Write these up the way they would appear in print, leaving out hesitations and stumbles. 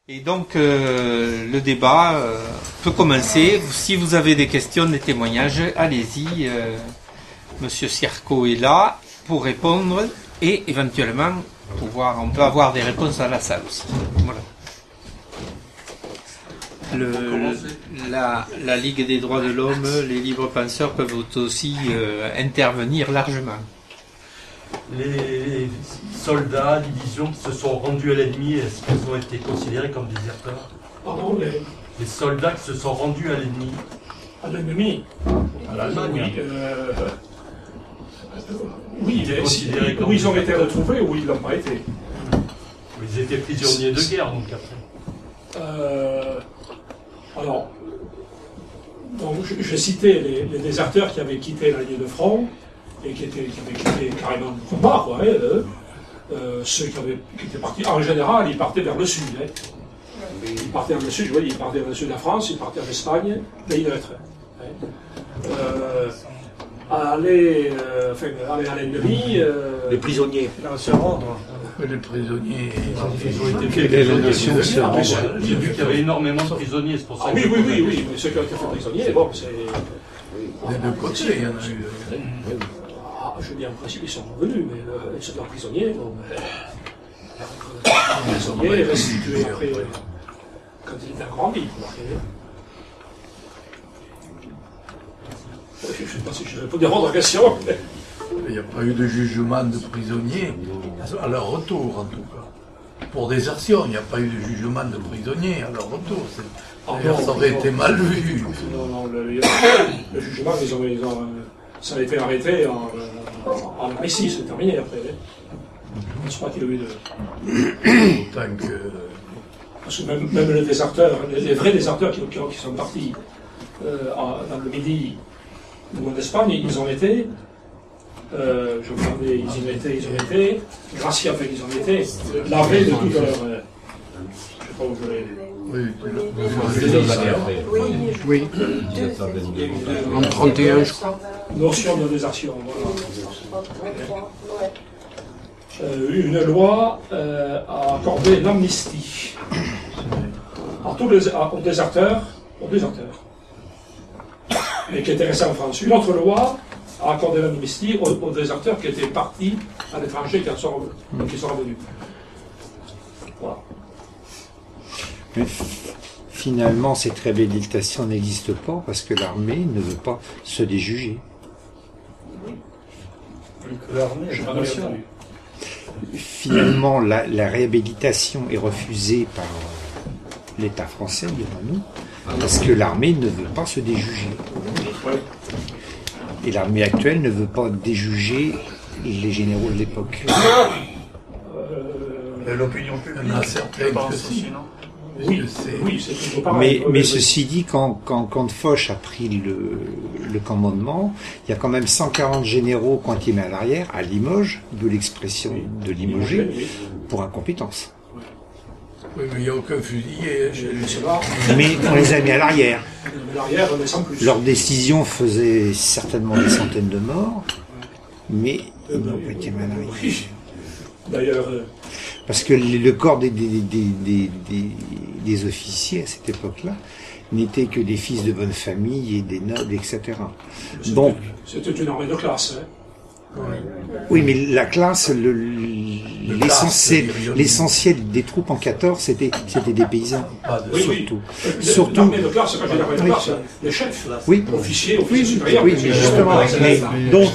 Et donc, le débat peut commencer. Si vous avez des questions, des témoignages, allez-y. Monsieur Sierco est là pour répondre et éventuellement, on peut avoir des réponses à la salle aussi. Voilà. La Ligue des droits de l'homme, les libres penseurs peuvent aussi intervenir largement. Les soldats, divisions qui se sont rendus à l'ennemi, est-ce qu'ils ont été considérés comme déserteurs? Pardon, les soldats qui se sont rendus à l'ennemi. À l'ennemi? À l'Allemagne. Oui, où ils ont été retrouvés ou ils ne l'ont pas été. Ils étaient prisonniers de guerre, donc après. Alors, donc, je citais les déserteurs qui avaient quitté la ligne de front et qui avaient quitté carrément le combat, quoi. Ceux qui étaient partis, en général, ils partaient vers le sud. Ils partaient vers le sud, ils partaient vers le sud de la France, ils partaient en Espagne, pays neutre. Aller à l'ennemi. Les prisonniers. Se rendre. Les prisonniers. Ils ont été faits prisonniers. J'ai vu qu'il y avait énormément de prisonniers, c'est pour ça. Ah oui, mais ceux qui ont été faits prisonniers, bon, c'est. Des deux côtés, il y en a eu. Je veux dire, en principe, ils sont revenus, mais ceux qui sont prisonniers, bon, les prisonniers restitués après, quand ils étaient grandis, quoi. Je ne sais pas si je réponds à votre question. Il n'y a pas eu de jugement de prisonniers à leur retour, en tout cas. Pour désertion, il n'y a pas eu de jugement de prisonniers à leur retour. D'ailleurs, ça aurait été mal vu. Non, le jugement, ça a été arrêté en Russie, c'est terminé après. Je crois qu'il y a eu de. Autant que. Parce que même les déserteurs, les vrais déserteurs qui sont partis dans le Midi ou en Espagne, ils ont été. Je regardais, ils ont été. Gracia, ils ont été lavés de toute leur. Je ne sais pas où je l'ai. Oui. En 31, je crois. Notion de désertion, voilà. Une loi a accordé l'amnistie aux déserteurs, et qui étaient restés en France. Une autre loi a accordé l'amnistie aux déserteurs qui étaient partis à l'étranger, qui sont revenus. Voilà. Mais finalement, cette réhabilitation n'existe pas parce que l'armée ne veut pas se déjuger. Finalement, la réhabilitation est refusée par l'État français, dirons-nous, parce que l'armée ne veut pas se déjuger. Et l'armée actuelle ne veut pas déjuger les généraux de l'époque. L'opinion publique, je pense aussi, non? Oui, c'est toujours pareil. Mais ceci dit, quand Foch a pris le commandement, il y a quand même 140 généraux qui ont été mis à l'arrière, à Limoges, d'où l'expression de limoger, pour incompétence. Oui, mais il n'y a aucun fusillé. Mais on les a mis à l'arrière. Mais sans plus. Leur décision faisait certainement des centaines de morts, mais ils n'ont pas été mis à l'arrière. D'ailleurs... Parce que le corps des officiers à cette époque-là n'étaient que des fils de bonne famille et des nobles, etc. Donc, c'était une armée de classe. Oui, mais la classe, l'essentiel des troupes en 14, c'était des paysans. Surtout. L'armée de classe, c'est pas une armée de classe, les chefs, officiers supérieurs. Oui, mais justement. Donc,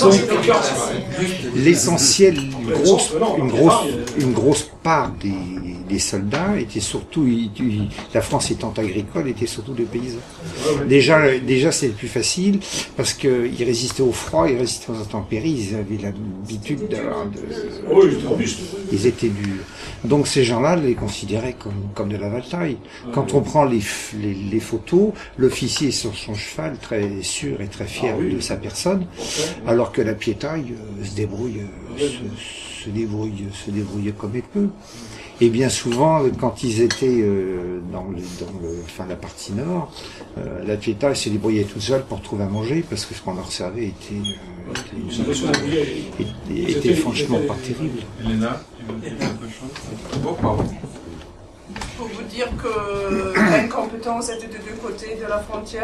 l'essentiel, une grosse part des soldats était surtout, la France étant agricole, était surtout des paysans. Déjà c'est plus facile parce qu'ils résistaient au froid, ils résistaient aux intempéries, ils avaient l'habitude d'avoir ils étaient durs. Donc ces gens-là les considéraient comme de la bataille. Quand on prend les photos, l'officier est sur son cheval très sûr et très fier de sa personne, alors que la piétaille se débrouille comme elle peut. Et bien souvent, quand ils étaient dans la partie nord, la piétaille se débrouillait toute seule pour trouver à manger, parce que ce qu'on leur servait était franchement pas terrible. Elena, tu veux dire quelque chose? Bon, pardon. pour vous dire que l'incompétence était des deux côtés de la frontière.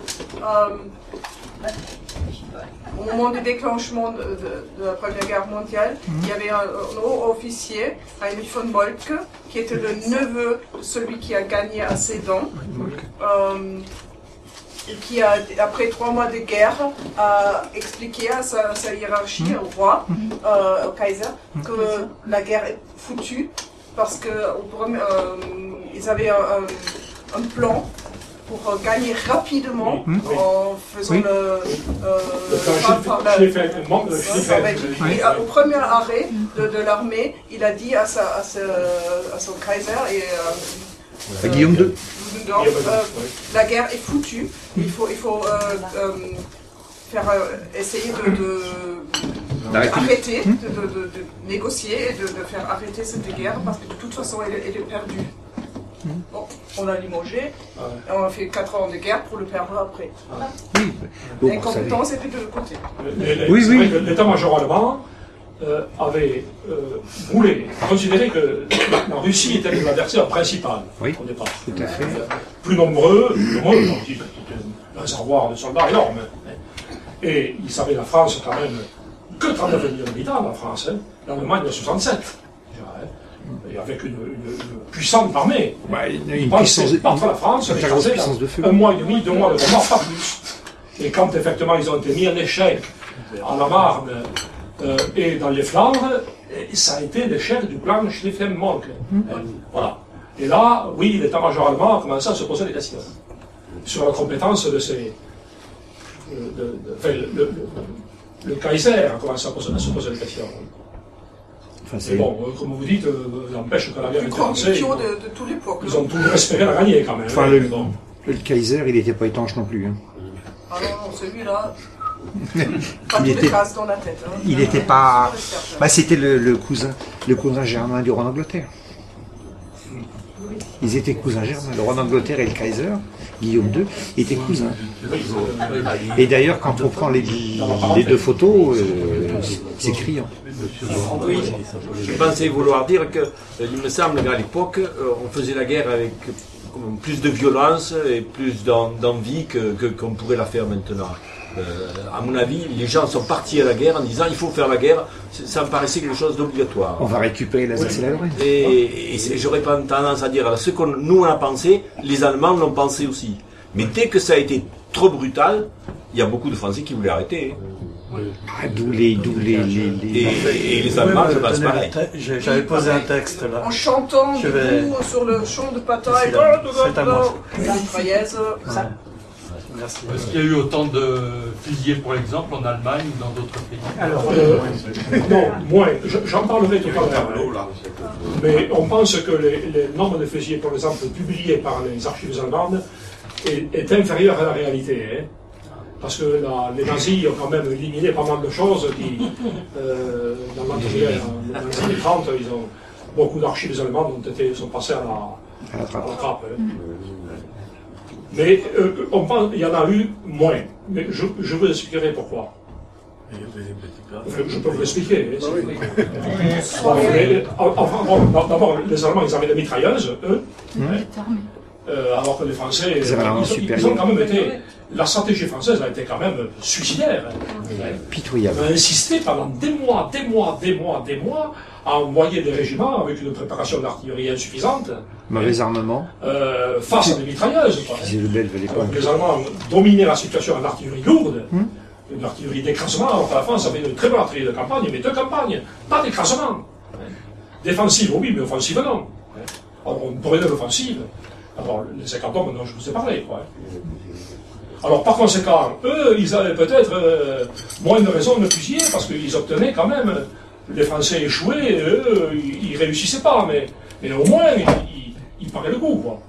Au moment du déclenchement de la Première Guerre mondiale, il y avait un haut officier, Heinrich von Moltke, qui était le neveu de celui qui a gagné à Sedan, et qui, après 3 mois de guerre, a expliqué à sa hiérarchie, au roi, au Kaiser, que la guerre est foutue, parce qu'ils avaient un plan pour gagner rapidement en faisant au premier arrêt de l'armée, il a dit à son Kaiser et Guillaume II. La guerre est foutue, il faut essayer d'arrêter, de négocier et de faire arrêter cette guerre parce que de toute façon elle est perdue. Bon, on l'a limogé, et on a fait 4 ans de guerre pour le perdre après. Oui, l'incompétence était de l'autre côté. Oui. L'état-major allemand avait considéré que la Russie était l'adversaire principal au départ. Tout à fait. Plus nombreux, un réservoir de soldats énorme. Et il savait la France quand même que 39 millions d'habitants, la France, l'Allemagne de 67. Et avec une puissante armée. Ils pensaient partir la France, l'écraser un mois et demi, 2 mois de combat, pas plus. Et quand effectivement ils ont été mis en échec à la Marne et dans les Flandres, ça a été l'échec du plan Schlieffen-Moltke. Voilà. Et là, oui, l'état-major allemand a commencé à se poser des questions sur la compétence de ces. Le Kaiser a commencé à se poser des questions. Mais bon, comme vous dites, n'empêche que la guerre était lancée. De tous les poids. Ils ont toujours espéré la gagner quand même. Enfin, le Kaiser, il n'était pas étanche non plus. Ah non, celui-là. Pas tous les cases dans la tête. Il n'était pas. C'était le cousin germain du roi d'Angleterre. Ils étaient cousins germains. Le roi d'Angleterre et le Kaiser, Guillaume II, étaient cousins. Et d'ailleurs, quand on prend les 2 photos, c'est criant. Oui, je pensais vouloir dire que, il me semble qu'à l'époque, on faisait la guerre avec plus de violence et plus d'envie qu'on pourrait la faire maintenant. À mon avis, les gens sont partis à la guerre en disant il faut faire la guerre, ça me paraissait quelque chose d'obligatoire. On va récupérer l'Alsace et la Lorraine. Et j'aurais pas tendance à dire, ce que nous on a pensé, les Allemands l'ont pensé aussi. Mais dès que ça a été trop brutal, il y a beaucoup de Français qui voulaient arrêter. D'où les... Et les Allemands, je pense pareil. J'avais posé un texte là. En chantant debout sur le champ de bataille, la mitrailleuse. Merci. Est-ce qu'il y a eu autant de fusillés, pour exemple, en Allemagne ou dans d'autres pays? Alors, non, moins. J'en parlerai tout à l'heure. Mais on pense que le nombre de fusillés, par exemple, publiés par les archives allemandes, est inférieur à la réalité. Parce que les nazis ont quand même éliminé pas mal de choses qui, dans l'entre-guerre, dans les années 30, beaucoup d'archives allemandes sont passées à la trappe. Mais on pense qu'il y en a eu moins. Mais je vous expliquerai pourquoi. Je peux vous l'expliquer. D'abord, les Allemands, ils avaient des mitrailleuses, eux. Alors que les Français, ils ont quand même été. La stratégie française a été quand même suicidaire. Pitoyable. On a insisté pendant des mois à envoyer des régiments avec une préparation d'artillerie insuffisante. Mauvais armement. Face à des mitrailleuses. Les Allemands dominaient la situation en artillerie lourde, une artillerie d'écrasement, alors que la France avait une très bonne artillerie de campagne, mais de campagne, pas d'écrasement. Défensive, oui, mais offensive, non. Alors, on pourrait dire l'offensive. Alors, les 50 hommes dont je vous ai parlé. Alors, par conséquent, eux, ils avaient peut-être moins de raisons de me fusiller, parce qu'ils obtenaient quand même. Les Français échouaient, et eux, ils réussissaient pas, mais au moins, ils paraient le coup, quoi.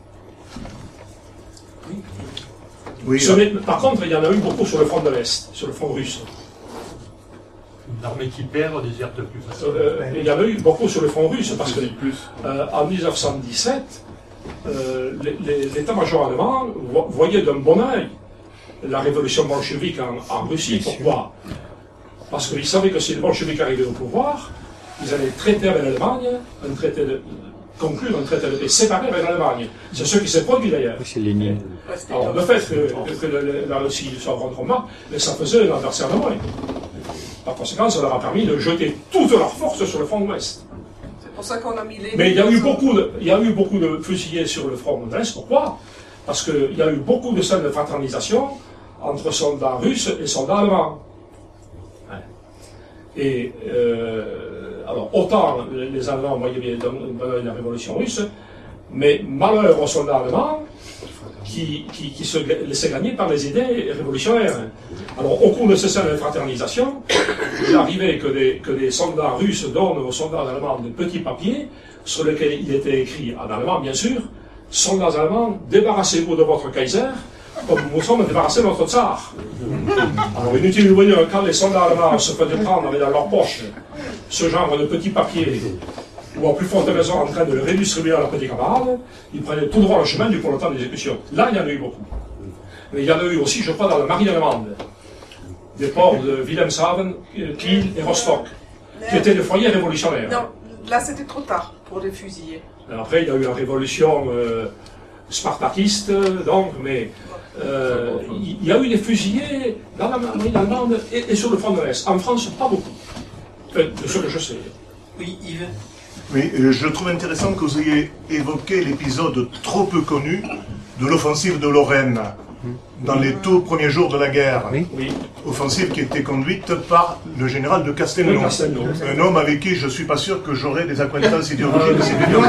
Oui, par contre, il y en a eu beaucoup sur le front de l'Est, sur le front russe. Une armée qui perd déserte plus facilement. Il y en a eu beaucoup sur le front russe, parce que en 1917, l'état-major allemand voyait d'un bon œil la révolution bolchevique en Russie. Pourquoi? Parce qu'ils savaient que si les bolcheviks arrivaient au pouvoir, ils allaient traiter avec l'Allemagne un traité conclure un traité de paix séparé avec l'Allemagne. C'est ce qui s'est produit d'ailleurs. C'est Lénine. Alors le fait que la Russie soit rendement, mais ça faisait un adversaire de moins. Par conséquent, ça leur a permis de jeter toute leur force sur le front ouest. C'est pour ça qu'on a mis les... Mais il y a eu beaucoup de fusillés sur le front de l'Est. Pourquoi? Parce qu'il y a eu beaucoup de scènes de fraternisation entre soldats russes et soldats allemands. Et alors, autant les Allemands voyaient bien dans la révolution russe, mais malheur aux soldats allemands qui se laissaient gagner par les idées révolutionnaires. Alors, au cours de ces scènes de fraternisation, il arrivait que des soldats russes donnent aux soldats allemands des petits papiers sur lesquels il était écrit, en allemand bien sûr, « Soldats allemands, débarrassez-vous de votre Kaiser, comme nous sommes débarrassés de notre tsar. » Alors, inutile de vous dire, quand les soldats allemands se faisaient prendre avec dans leur poche ce genre de petits papiers, ou à plus forte raison en train de le redistribuer à leurs petits camarades, ils prenaient tout droit le chemin du peloton d'exécution. Là, il y en a eu beaucoup. Mais il y en a eu aussi, je crois, dans la marine allemande, des ports de Wilhelmshaven, Kiel et Rostock, qui étaient des foyers révolutionnaires. Non, là c'était trop tard pour les fusiller. Après, il y a eu la révolution spartakiste, donc, mais il y a eu des fusillés dans la marine allemande et sur le front de l'Est. En France, pas beaucoup. Enfin, de ce que je sais. Oui, Yves. Oui, je trouve intéressant que vous ayez évoqué l'épisode trop peu connu de l'offensive de Lorraine dans les tout premiers jours de la guerre. Oui. Offensive qui était conduite par le général de Castelnau. Un homme avec qui je ne suis pas sûr que j'aurai des acquaintances idéologiques.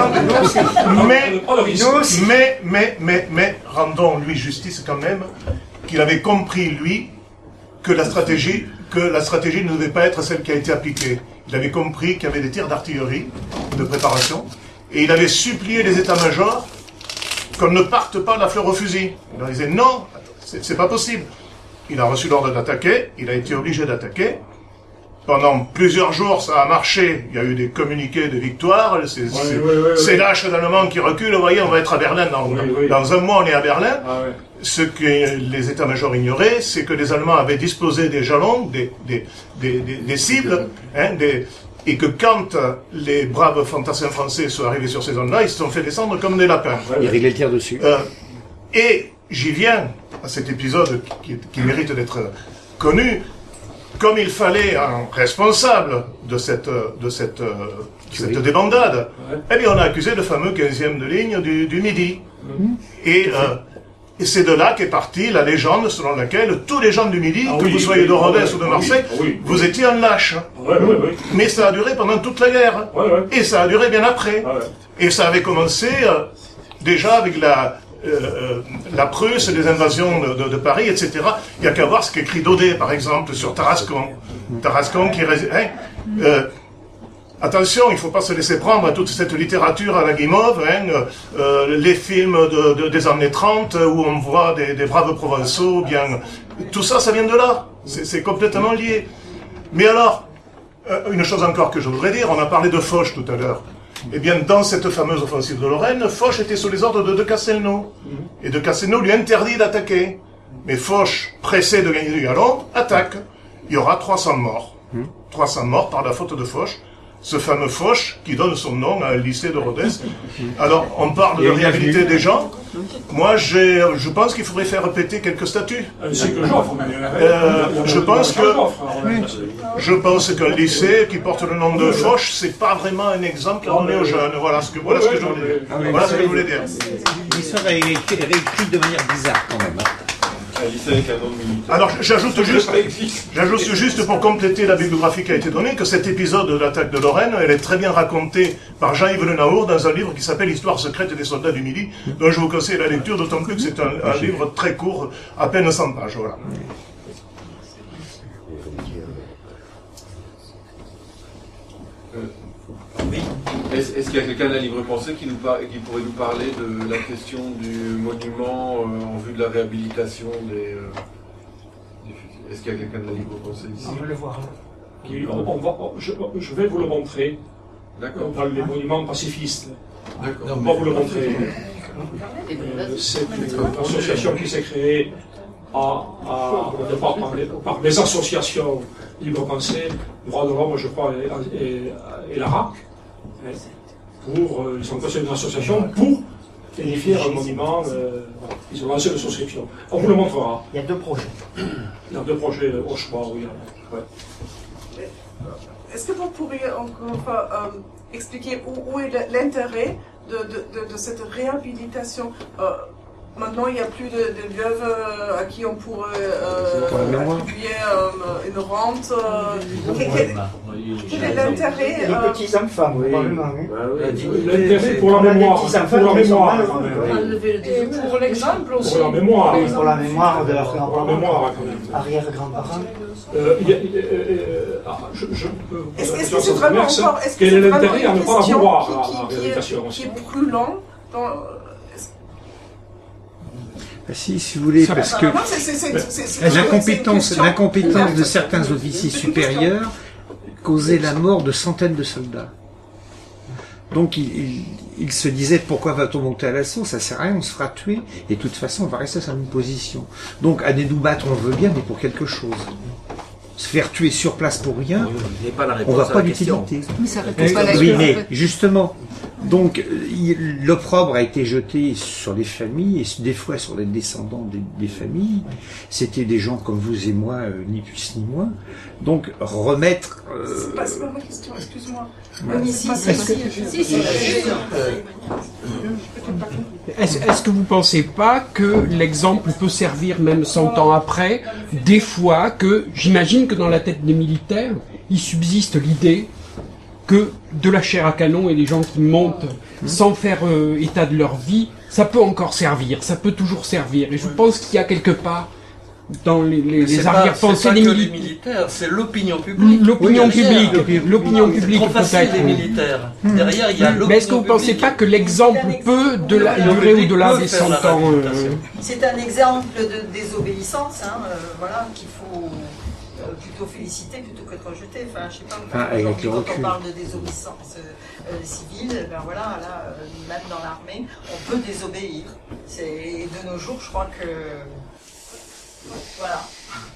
Mais rendons-lui justice quand même, qu'il avait compris, lui, que la stratégie ne devait pas être celle qui a été appliquée. Il avait compris qu'il y avait des tirs d'artillerie, de préparation, et il avait supplié les états-majors qu'on ne parte pas de la fleur au fusil. Il leur disait non, c'est pas possible. Il a reçu l'ordre d'attaquer, il a été obligé d'attaquer. Pendant plusieurs jours, ça a marché. Il y a eu des communiqués de victoire. C'est lâche d'Allemands qui reculent. Vous voyez, on va être à Berlin. Dans un mois, on est à Berlin. Ce que les états-majors ignoraient, c'est que les Allemands avaient disposé des jalons, des cibles, et que quand les braves fantassins français sont arrivés sur ces zones-là, ils se sont fait descendre comme des lapins. Ils réglaient le tir dessus. Et j'y viens à cet épisode qui mérite d'être connu. Comme il fallait un responsable de cette débandade, eh bien on a accusé le fameux 15e de ligne du Midi. Et c'est de là qu'est partie la légende selon laquelle tous les gens du Midi, que vous soyez de Rodez ou de Marseille, vous étiez un lâche. Mais ça a duré pendant toute la guerre. Et ça a duré bien après. Et ça avait commencé déjà avec la Prusse, les invasions de Paris, etc. Il n'y a qu'à voir ce qu'écrit Daudet, par exemple, sur Tarascon. Tarascon qui... attention, il ne faut pas se laisser prendre à toute cette littérature à la Guimauve, les films des années 30 où on voit des braves provençaux, bien... Tout ça, ça vient de là. C'est complètement lié. Mais alors, une chose encore que je voudrais dire, on a parlé de Foch tout à l'heure. Eh bien, dans cette fameuse offensive de Lorraine, Foch était sous les ordres de Castelnau. Et de Castelnau lui interdit d'attaquer. Mais Foch, pressé de gagner du galon, attaque. Il y aura 300 morts. 300 morts par la faute de Foch. Ce fameux Foch qui donne son nom à un lycée de Rodez. Alors, on parle de réhabiliter des gens. Moi, je pense qu'il faudrait faire péter quelques statues. Je pense qu'un lycée qui porte le nom de Foch, c'est pas vraiment un exemple à donner aux jeunes. Voilà ce que je voulais dire. L'histoire est écrite de manière bizarre quand même. Alors, j'ajoute juste pour compléter la bibliographie qui a été donnée, que cet épisode de l'attaque de Lorraine, elle est très bien racontée par Jean-Yves Le Naour dans un livre qui s'appelle Histoire secrète des soldats du Midi, dont je vous conseille la lecture, d'autant plus que c'est un livre très court, à peine 100 pages. Voilà. Est-ce qu'il y a quelqu'un de la Libre Pensée qui pourrait nous parler de la question du monument en vue de la réhabilitation des fusils? Est-ce qu'il y a quelqu'un de la Libre Pensée ici? On va le voir. Je vais vous le montrer. D'accord. Dans les monuments pacifistes. D'accord. On va vous le montrer. C'est une association qui s'est créée par des associations Libre Pensée, Droits de l'homme, je crois, et la RAC. ils ont passé une association pour édifier un monument. Voilà. Ils ont lancé une souscription. On vous le montrera. Il y a 2 projets. Il y a 2 projets au choix, oui. Ouais. Est-ce que vous pourriez encore expliquer où est l'intérêt de cette réhabilitation? Maintenant, il n'y a plus de veuves à qui on pourrait attribuer une rente. Quel est l'intérêt? Les petits-enfants, probablement. L'intérêt pour la mémoire. Pour la mémoire. Et pour l'exemple aussi. Pour la mémoire. Pour la mémoire de leurs Pour la mémoire, quand même. arrière-grands-parents. Est-ce que c'est vraiment encore... Quel est l'intérêt à ne pas la vouloir, la réhabilitation qui est plus long Si vous voulez, parce que l'incompétence de certains officiers supérieurs causait la mort de centaines de soldats. Donc il se disait, pourquoi va-t-on monter à l'assaut? Ça sert à rien, on se fera tuer, et de toute façon on va rester sur une position. Donc aller nous battre on veut bien, mais pour quelque chose. Se faire tuer sur place pour rien, on va pas d'utilité. Mais ça répond pas à la Oui, mais justement, donc l'opprobre a été jeté sur les familles et des fois sur les descendants des familles. C'était des gens comme vous et moi, ni plus ni moins. Donc remettre. C'est pas ma question, excuse-moi. Est-ce que vous ne pensez pas que l'exemple peut servir même 100 ans après, des fois que, j'imagine que dans la tête des militaires, il subsiste l'idée que de la chair à canon et les gens qui montent sans faire état de leur vie, ça peut encore servir, ça peut toujours servir. Et je pense qu'il y a quelque part dans les arrière-pensées des militaires, c'est l'opinion publique. L'opinion publique trop facile peut-être. les militaires. Derrière, il y a l'opinion publique. Mais est-ce que vous ne pensez pas que l'exemple peut durer au-delà des 100 ans C'est un exemple de désobéissance, voilà, qu'il faut plutôt féliciter plutôt que de rejeter. Enfin, je sais pas, aujourd'hui, quand on parle de désobéissance civile, ben voilà, là, même dans l'armée, on peut désobéir. Et de nos jours, je crois que voilà.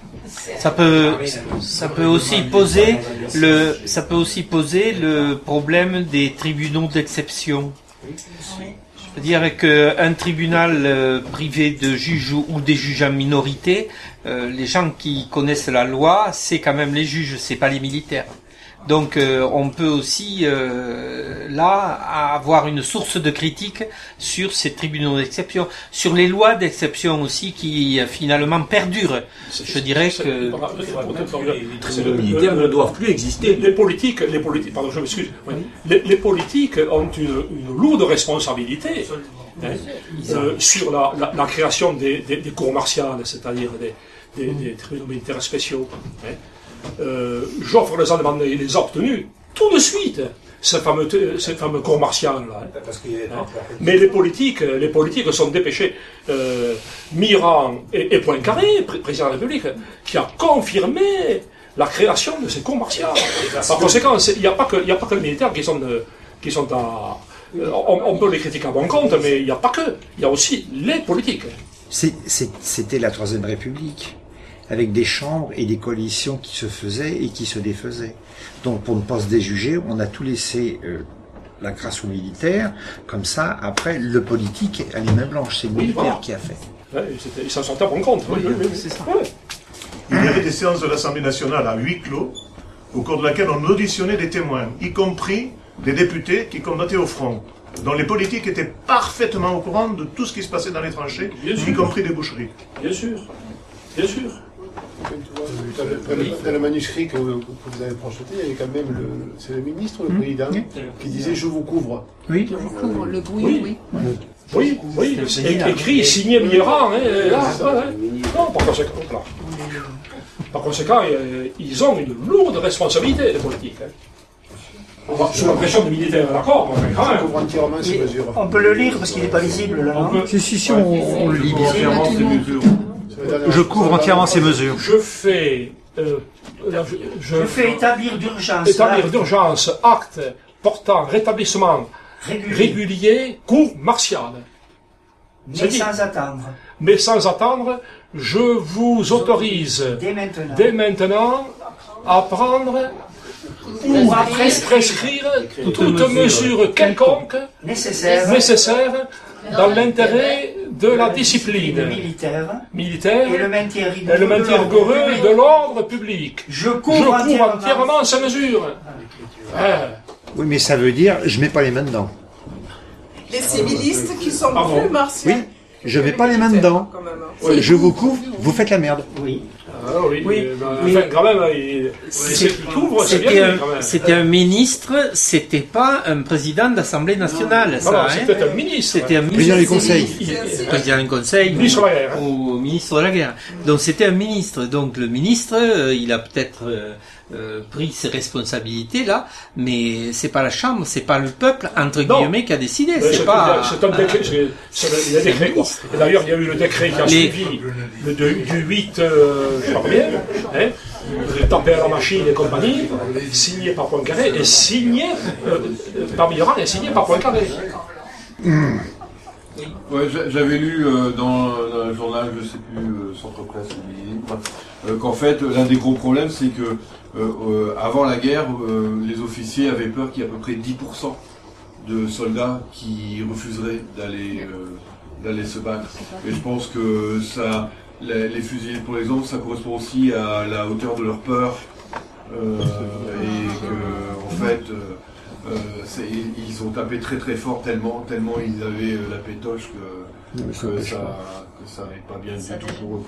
Ça peut aussi poser le problème des tribunaux d'exception. C'est-à-dire qu'un tribunal privé de juges ou des juges en minorité, les gens qui connaissent la loi, c'est quand même les juges, c'est pas les militaires. Donc on peut aussi là avoir une source de critique sur ces tribunaux d'exception, sur les lois d'exception aussi qui finalement perdurent. Je dirais que les militaires ne doivent plus exister. Les politiques, pardon, je m'excuse. Les politiques ont une lourde responsabilité sur la création des cours martiales, c'est-à-dire des tribunaux militaires spéciaux. Joffre les Allemands les a obtenus tout de suite, ce fameux cours martial là. Mais les politiques sont dépêchés. Mitterrand et Poincaré, président de la République, qui a confirmé la création de ces cours martiaux. Par conséquent, il n'y a pas que les militaires qui sont à... On peut les critiquer à bon compte, mais il n'y a pas que. Il y a aussi les politiques. C'était la Troisième République, avec des chambres et des coalitions qui se faisaient et qui se défaisaient. Donc pour ne pas se déjuger, on a tout laissé la grâce aux militaires, comme ça, après, le politique a les mains blanches, c'est le militaire qui a fait. Ouais, ils s'en sortent à bon compte. Oui, c'est ça. Ouais. Il y avait des séances de l'Assemblée nationale à huis clos, au cours de laquelle on auditionnait des témoins, y compris des députés qui combattaient au front, dont les politiques étaient parfaitement au courant de tout ce qui se passait dans les tranchées, y compris des boucheries. Bien sûr, bien sûr. Dans le manuscrit que vous avez projeté, il y avait quand même c'est le ministre ou le président qui disait « je vous couvre ». Oui, je vous couvre, le bruit, oui. Oui, écrit, signé Mitterrand. Non, par conséquent, ils ont une lourde responsabilité, les politiques. Sous la pression des militaires, d'accord, mais quand même. On peut le lire parce qu'il n'est pas visible là, non? Si, on le lit bien. Je couvre entièrement ces mesures. Je fais établir d'urgence acte portant rétablissement régulier cours martial. Mais sans attendre, je vous autorise dès maintenant à prendre ou à prescrire toute mesure quelconque nécessaire dans l'intérêt de la discipline militaire et le maintien rigoureux de l'ordre public. Je couvre entièrement ces mesures. Oui, mais ça veut dire, je mets pas les mains dedans. Les civilistes qui sont plus martiaux. Oui, je mets pas les mains dedans. Je vous couvre, vous faites la merde. Oui. Ah oui, enfin, quand même, c'était un ministre, c'était pas un président d'Assemblée nationale. C'était un ministre. C'était un président du Conseil. Président du Conseil. Ministre de la guerre. Ou ministre de la guerre. Donc c'était un ministre. Donc le ministre, il a peut-être pris ses responsabilités là, mais c'est pas la Chambre, c'est pas le peuple entre guillemets qui a décidé. C'est pas. C'est un décret. Il y a un décret. Et d'ailleurs, il y a eu le décret qui a suivi du 8 janvier, le Tempère à la machine et compagnie, signé par Poincaré et signé par Mitterrand et signé par Poincaré. Ouais, j'avais lu dans un journal, je sais plus, Centre Presse, qu'en fait, l'un des gros problèmes, c'est que avant la guerre, les officiers avaient peur qu'il y ait à peu près 10% de soldats qui refuseraient d'aller se battre. Et je pense que ça, les fusillés, pour exemple, ça correspond aussi à la hauteur de leur peur, et que, en fait, ils ont tapé très très fort tellement ils avaient la pétoche que ça n'allait pas bien du tout pour eux.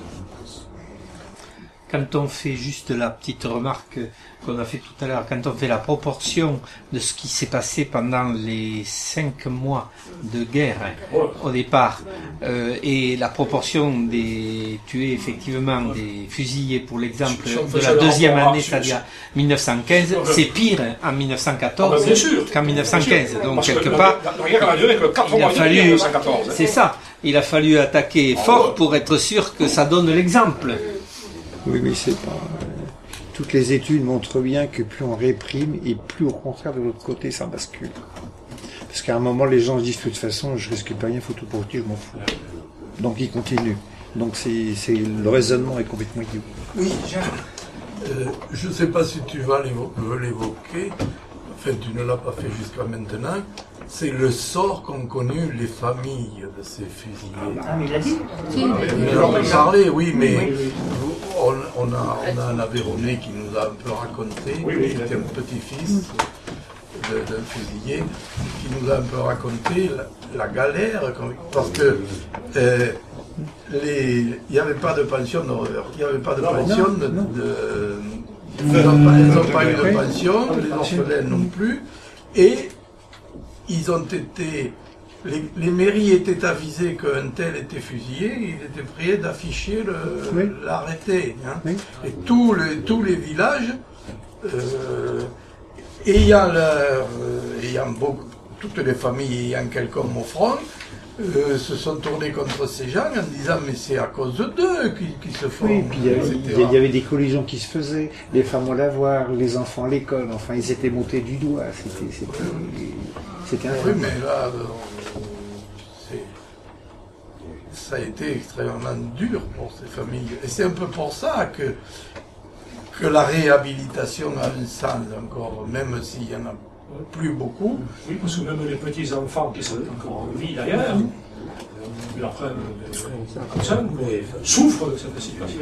Quand on fait juste la petite remarque qu'on a fait tout à l'heure, quand on fait la proportion de ce qui s'est passé pendant les 5 mois de guerre au départ, et la proportion des tués, effectivement, des fusillés pour l'exemple de la deuxième année, c'est-à-dire 1915, c'est pire en 1914 qu'en 1915. Donc quelque part, il a fallu, c'est ça, il a fallu attaquer fort pour être sûr que ça donne l'exemple. Oui, mais c'est pas. Toutes les études montrent bien que plus on réprime et plus au contraire de l'autre côté ça bascule. Parce qu'à un moment les gens se disent de toute façon je risque pas rien, faut tout porter, je m'en fous. Donc ils continuent. Donc le raisonnement est complètement idiot. Oui, je ne sais pas si tu vas l'évoquer. Enfin, tu ne l'as pas fait jusqu'à maintenant. C'est le sort qu'ont connu les familles de ces fusillés. Ah, mais il l'a dit. On en a parlé, oui, mais on a un Aveyronais qui nous a un peu raconté, qui était un petit-fils d'un fusillé, qui nous a un peu raconté la galère, parce que il n'y avait pas de pension, il n'y avait pas de pension, ils n'ont pas eu de pension, les orphelins non plus, et ils ont été, les mairies étaient avisées qu'un tel était fusillé, ils étaient priés d'afficher l'arrêté. Hein. Oui. Et tous les villages, toutes les familles ayant quelqu'un au front, se sont tournés contre ces gens en disant mais c'est à cause d'eux qu'ils se font. Oui, puis il y avait des collisions qui se faisaient, les femmes au lavoir, les enfants à l'école, enfin ils étaient montés du doigt, c'était oui, mais là, ça a été extrêmement dur pour ces familles. Et c'est un peu pour ça que la réhabilitation a un sens encore, même s'il y en a plus beaucoup. Oui, parce que même les petits-enfants qui sont encore en vie d'ailleurs, ils apprennent comme ça, mais souffrent de cette situation.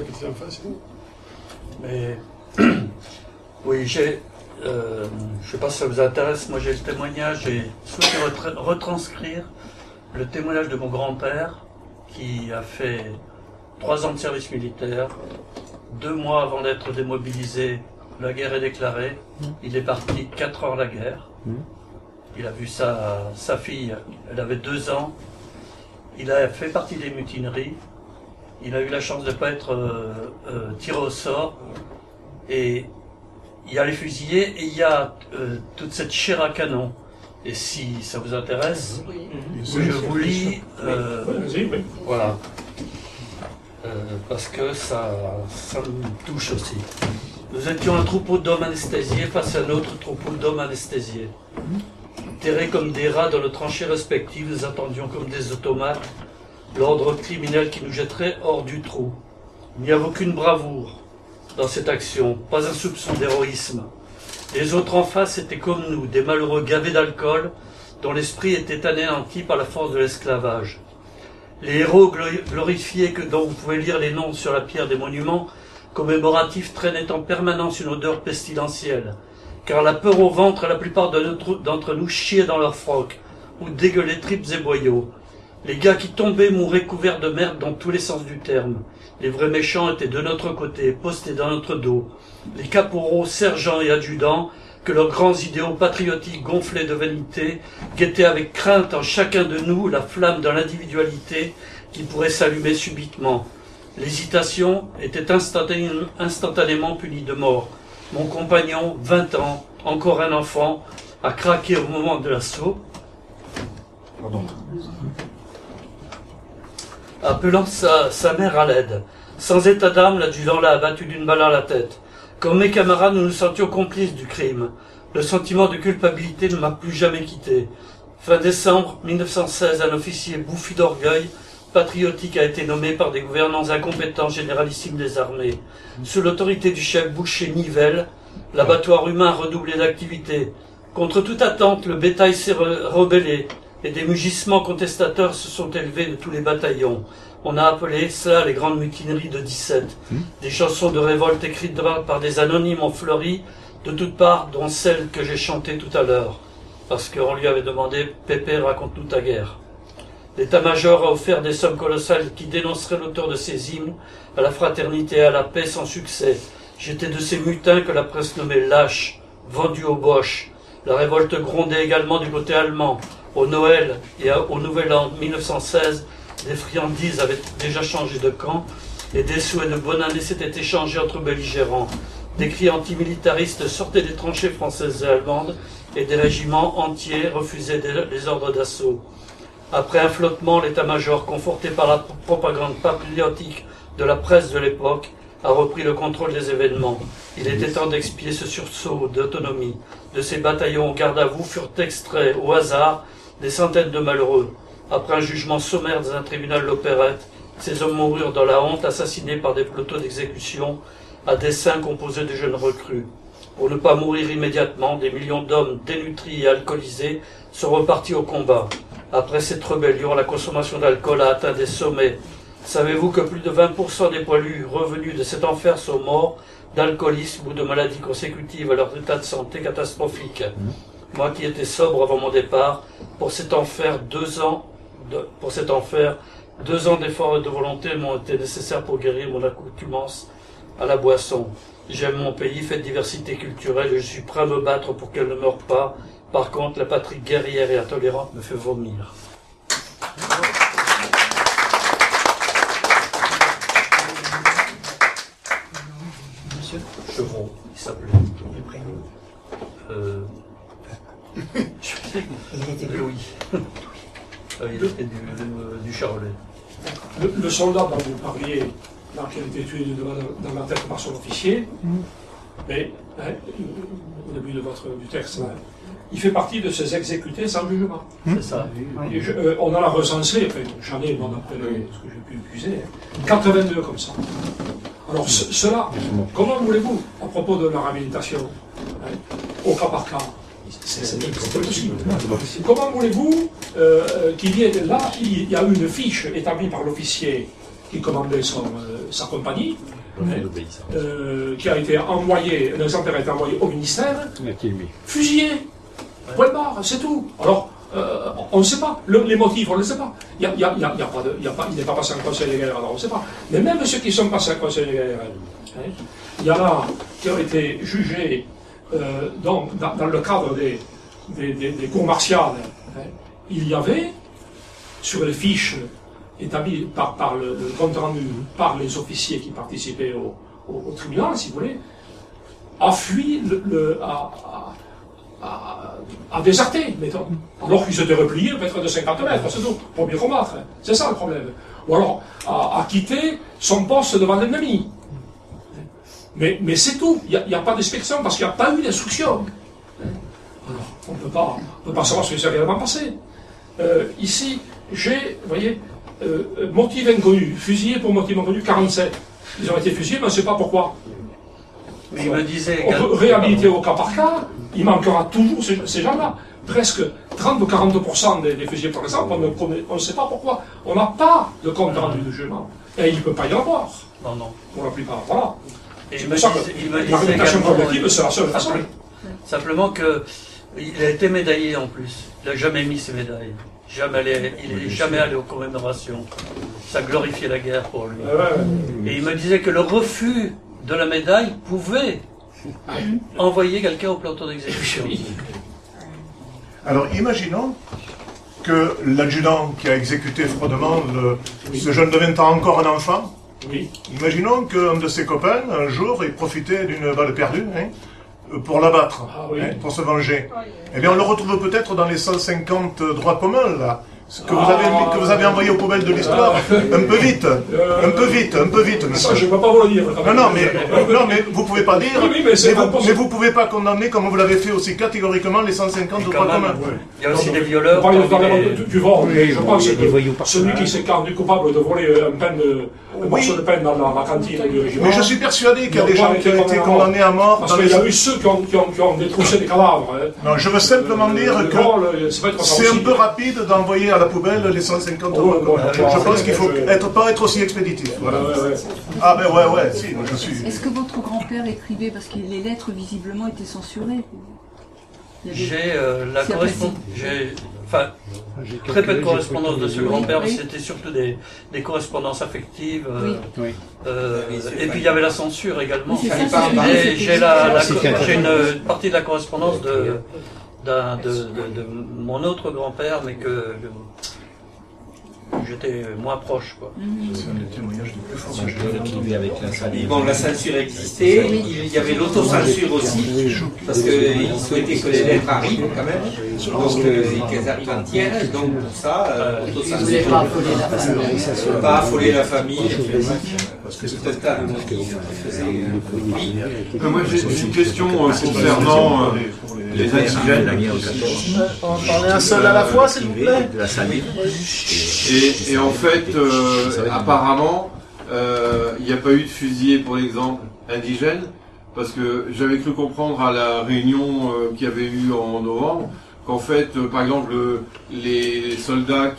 Mais oui, je ne sais pas si ça vous intéresse, moi j'ai le témoignage, j'ai souhaité retranscrire le témoignage de mon grand-père qui a fait 3 ans de service militaire, 2 mois avant d'être démobilisé. La guerre est déclarée, il est parti 4 heures la guerre, il a vu sa fille, elle avait 2 ans, il a fait partie des mutineries, il a eu la chance de ne pas être tiré au sort, et il y a les fusillés et il y a toute cette chair à canon. Et si ça vous intéresse, je vous lis, voilà, parce que ça me touche aussi. Nous étions un troupeau d'hommes anesthésiés face à un autre troupeau d'hommes anesthésiés. Terrés comme des rats dans nos tranchées respectives, nous attendions comme des automates l'ordre criminel qui nous jetterait hors du trou. Il n'y avait aucune bravoure dans cette action, pas un soupçon d'héroïsme. Les autres en face étaient comme nous, des malheureux gavés d'alcool, dont l'esprit était anéanti par la force de l'esclavage. Les héros glorifiés dont vous pouvez lire les noms sur la pierre des monuments commémoratifs traînaient en permanence une odeur pestilentielle, car la peur au ventre, la plupart d'entre nous chiaient dans leurs frocs, ou dégueulaient tripes et boyaux. Les gars qui tombaient mouraient couverts de merde dans tous les sens du terme. Les vrais méchants étaient de notre côté, postés dans notre dos. Les caporaux, sergents et adjudants, que leurs grands idéaux patriotiques gonflés de vanité, guettaient avec crainte en chacun de nous la flamme de l'individualité qui pourrait s'allumer subitement. L'hésitation était instantanément punie de mort. Mon compagnon, 20 ans, encore un enfant, a craqué au moment de l'assaut, appelant sa mère à l'aide. Sans état d'âme, l'adjudant l'a abattu d'une balle à la tête. Comme mes camarades, nous nous sentions complices du crime. Le sentiment de culpabilité ne m'a plus jamais quitté. Fin décembre 1916, un officier bouffi d'orgueil patriotique a été nommé par des gouvernants incompétents généralissimes des armées. Sous l'autorité du chef Boucher-Nivelle, l'abattoir humain a redoublé d'activité. Contre toute attente, le bétail s'est rebellé et des mugissements contestateurs se sont élevés de tous les bataillons. On a appelé cela les grandes mutineries de 17. Des chansons de révolte écrites par des anonymes ont fleuri de toutes parts, dont celle que j'ai chantée tout à l'heure, parce qu'on lui avait demandé « Pépé, raconte-nous ta guerre ». L'état-major a offert des sommes colossales qui dénonceraient l'auteur de ces hymnes à la fraternité et à la paix sans succès. J'étais de ces mutins que la presse nommait lâches, vendus aux Boches. La révolte grondait également du côté allemand. Au Noël et au Nouvel An 1916, des friandises avaient déjà changé de camp et des souhaits de bonne année s'étaient échangés entre belligérants. Des cris antimilitaristes sortaient des tranchées françaises et allemandes et des régiments entiers refusaient les ordres d'assaut. Après un flottement, l'état-major, conforté par la propagande patriotique de la presse de l'époque, a repris le contrôle des événements. Il était temps d'expier ce sursaut d'autonomie. De ces bataillons au garde à vous furent extraits au hasard des centaines de malheureux. Après un jugement sommaire dans un tribunal d'opérette, ces hommes moururent dans la honte, assassinés par des peloteaux d'exécution à dessein composés de jeunes recrues. Pour ne pas mourir immédiatement, des millions d'hommes dénutris et alcoolisés sont repartis au combat. Après cette rébellion, la consommation d'alcool a atteint des sommets. Savez-vous que plus de 20% des poilus revenus de cet enfer sont morts d'alcoolisme ou de maladies consécutives à leur état de santé catastrophique? Moi qui étais sobre avant mon départ, pour cet enfer, 2 ans d'efforts et de volonté m'ont été nécessaires pour guérir mon accoutumance à la boisson. J'aime mon pays, fait de diversité culturelle, et je suis prêt à me battre pour qu'elle ne meure pas. Par contre, la patrie guerrière et intolérante me fait vomir. Monsieur Chevron, il s'appelait. Le prénom. Il était Louis. Il était du Charolais. Le soldat dont vous parliez, qui a été tué dans la tête par son officier, mais au début du texte, il fait partie de ces exécutés sans jugement. C'est ça. On en a recensé, enfin, j'en ai, mon appelé, ce que j'ai pu épuiser, 82 comme ça. Alors cela, comment voulez-vous, à propos de leur habilitation, au cas par cas, c'est possible. Comment voulez-vous qu'il y ait là, il y a une fiche établie par l'officier qui commandait sa compagnie, qui a été envoyé, l'exemplaire a été envoyé au ministère, fusillé, point barre, c'est tout. Alors, on ne sait pas, les motifs, on ne les sait pas. Il n'est pas passé un conseil de guerre, alors on ne sait pas. Mais même ceux qui sont passés un conseil de guerre, il y en a qui ont été jugés dans le cadre des cours martiales. Il y avait, sur les fiches établies par le compte rendu par les officiers qui participaient au tribunal, si vous voulez, a fui à déserter, mettons. Alors qu'ils s'étaient repliés peut-être de 50 mètres, c'est tout, pour bien combattre. C'est ça le problème. Ou alors à quitter son poste devant l'ennemi. Mais c'est tout. Il n'y a pas d'inspection parce qu'il n'y a pas eu d'instruction. Alors, on ne peut pas savoir ce qui s'est réellement passé. Ici, j'ai, vous voyez, motif inconnu, fusillé pour motif inconnu, 47. Ils ont été fusillés, mais on ne sait pas pourquoi. Mais il me disait on peut réhabiliter au cas par cas, il manquera toujours ces gens-là. Presque 30 ou 40% des fusillés, par exemple, on ne sait pas pourquoi. On n'a pas de compte rendu de jugement. Et il ne peut pas y en avoir. Non, non. Pour la plupart, voilà. Et C'est il pour me ça disait, il me que disait l'argumentation également, collective, c'est la seule façon. Simplement que il a été médaillé en plus. Il n'a jamais mis ses médailles. Il n'est jamais allé aux commémorations. Ça glorifiait la guerre pour lui. Et il me disait que le refus de la médaille pouvait envoyer quelqu'un au planton d'exécution. Alors imaginons que l'adjudant qui a exécuté froidement ce jeune de 20 ans, encore un enfant, imaginons qu'un de ses copains, un jour, ait profité d'une balle perdue pour l'abattre, pour se venger. Eh bien, on le retrouve peut-être dans les 150 droits communs, là, que vous avez envoyé aux poubelles de l'histoire, un peu vite, Ça, je ne peux pas vous le dire. Non, mais vous pouvez pas dire, mais vous pouvez pas condamner, comme vous l'avez fait aussi catégoriquement, les 150 droits communs. Il y a aussi des violeurs. Du vol, je pense que celui qui s'est rendu coupable de voler un morceau de pain dans la cantine du régiment. Mais je suis persuadé qu'il y a des gens qui ont été condamnés à mort. Parce qu'il y a eu ceux qui ont détroussé des cadavres. Non, je veux simplement dire que c'est un peu rapide d'envoyer à la poubelle les 150 droits communs. Je pense qu'il faut pas être aussi expéditif. Voilà. Ah ben ouais, si, moi je suis... Est-ce que votre grand-père écrivait, parce que les lettres visiblement étaient censurées? J'ai la correspondance... très peu de correspondance de ce grand-père, c'était surtout des correspondances affectives. Et puis il y avait la censure également. J'ai une partie de la correspondance de mon autre grand-père, mais que j'étais moins proche, quoi. C'est un des témoignages les plus forts. Bon, la censure existait, il y avait l'autocensure aussi, parce qu'il souhaitait que les lettres arrivent quand même, donc qu'elles arrivent entières, donc tout ça, autocensure. Pas affoler la famille, parce que c'est total. Moi j'ai une question concernant les indigènes. On parlait un seul à la fois, s'il vous plaît. Et en fait, apparemment, il n'y a pas eu de fusillés, pour l'exemple, indigènes, parce que j'avais cru comprendre à la réunion qu'il y avait eu en novembre, qu'en fait, par exemple, les soldats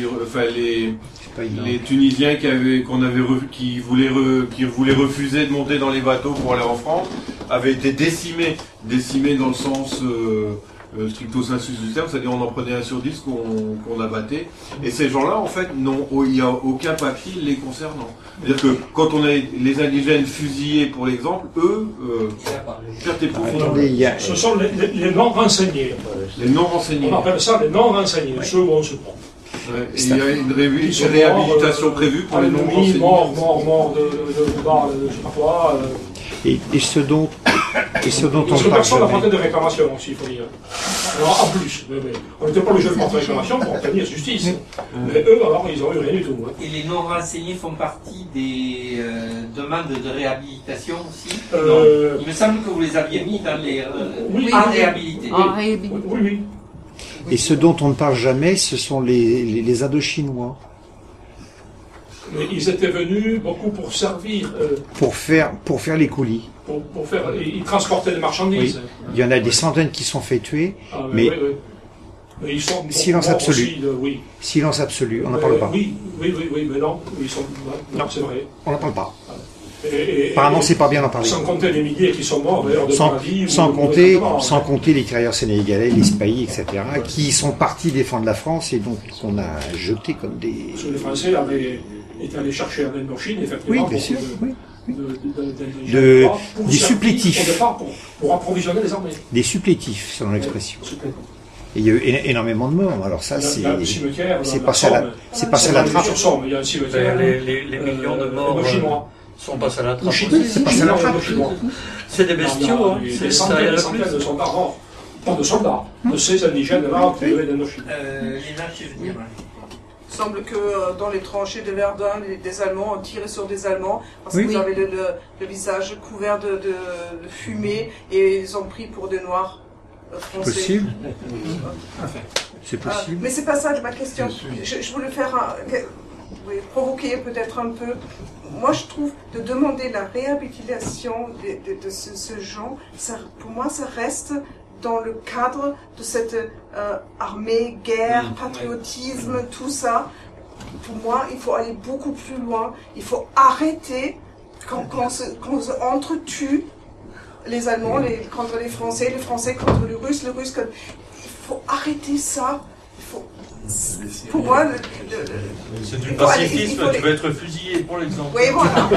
les Tunisiens qui voulaient refuser de monter dans les bateaux pour aller en France, avaient été décimés dans le sens stricto sensu du terme, c'est-à-dire on en prenait 1 sur 10 qu'on abattait, et ces gens-là, en fait, il n'y a aucun papier les concernant. C'est-à-dire que quand on a les indigènes fusillés, pour l'exemple, eux, perte et profit. Ce sont les non-renseignés. Les non-renseignés. On appelle ça les non-renseignés, ceux où on se prend. Il y a une réhabilitation prévue pour les non-renseignés. Mort de je sais pas quoi. Et ce dont on parle. Personne n'a porté de réclamation aussi, il faut dire. Alors, en plus, on n'était pas obligé de porter réclamation pour obtenir justice. Mais eux, alors, ils n'ont eu rien du tout. Et les non-renseignés font partie des demandes de réhabilitation aussi? Non. Il me semble que vous les aviez mis dans les réhabilités. Oui. Et ce dont on ne parle jamais, ce sont les Indochinois. Mais ils étaient venus beaucoup pour servir. Pour faire les colis. Ils transportaient des marchandises. Oui. Il y en a des centaines qui sont fait tuer, mais ils sont silence absolu. Aussi silence absolu, on n'en parle pas. Oui, mais non, non, c'est vrai. On n'en parle pas. Apparemment, c'est pas bien d'en parler. Sans compter les milliers qui sont morts d'ailleurs de maladie. Sans compter les tirailleurs sénégalais, les Spahis, etc., qui sont partis défendre la France et donc qu'on a jetés comme des. Parce que les Français étaient allés chercher en Indochine, effectivement. Oui, bien sûr. Des supplétifs. Au départ, pour approvisionner les armées. Des supplétifs, selon l'expression. Et il y a eu énormément de morts. Alors ça, c'est passé à la trappe. Il y a un cimetière. Les millions de morts sont passés à la trappe. C'est des bestiaux. Hein. Des centaines de soldats morts. Pas de soldats, de ces indigènes-là qui venaient d'Indochine. Il semble que dans les tranchées de Verdun, des Allemands ont tiré sur des Allemands parce qu'ils avaient le visage couvert de fumée et ils ont pris pour des Noirs français. Possible. C'est possible. Mais c'est pas ça ma question. Je voulais faire provoquer peut-être un peu. Moi, je trouve de demander la réhabilitation de ce genre, pour moi, ça reste dans le cadre de cette armée, guerre, patriotisme, tout ça. Pour moi, il faut aller beaucoup plus loin. Il faut arrêter quand on se entretue, les Allemands contre les Français contre les Russes, il faut arrêter ça. Pour moi, c'est du pacifisme, tu vas être fusillé pour l'exemple. Oui, voilà.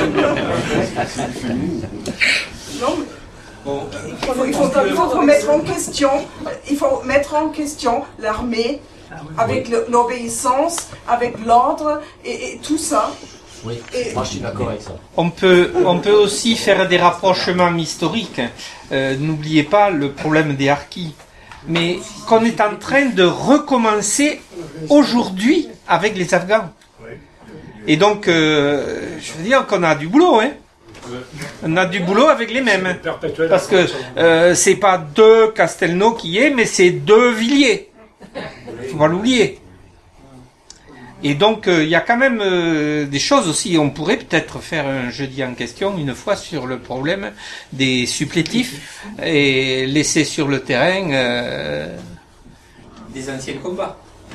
Non, bon, il faut mettre en question. Il faut mettre en question l'armée avec l'obéissance, avec l'ordre et tout ça. Oui, moi je suis d'accord avec ça. On peut aussi faire des rapprochements historiques. N'oubliez pas le problème des harkis. Mais qu'on est en train de recommencer aujourd'hui avec les Afghans. Et donc, je veux dire qu'on a du boulot, hein. On a du boulot avec les mêmes. Parce que c'est pas 2 Castelnau qui est, mais c'est 2 Villiers. Faut pas l'oublier. Et donc, il y a quand même des choses aussi. On pourrait peut-être faire un jeudi en question, une fois, sur le problème des supplétifs et laisser sur le terrain des anciens combats.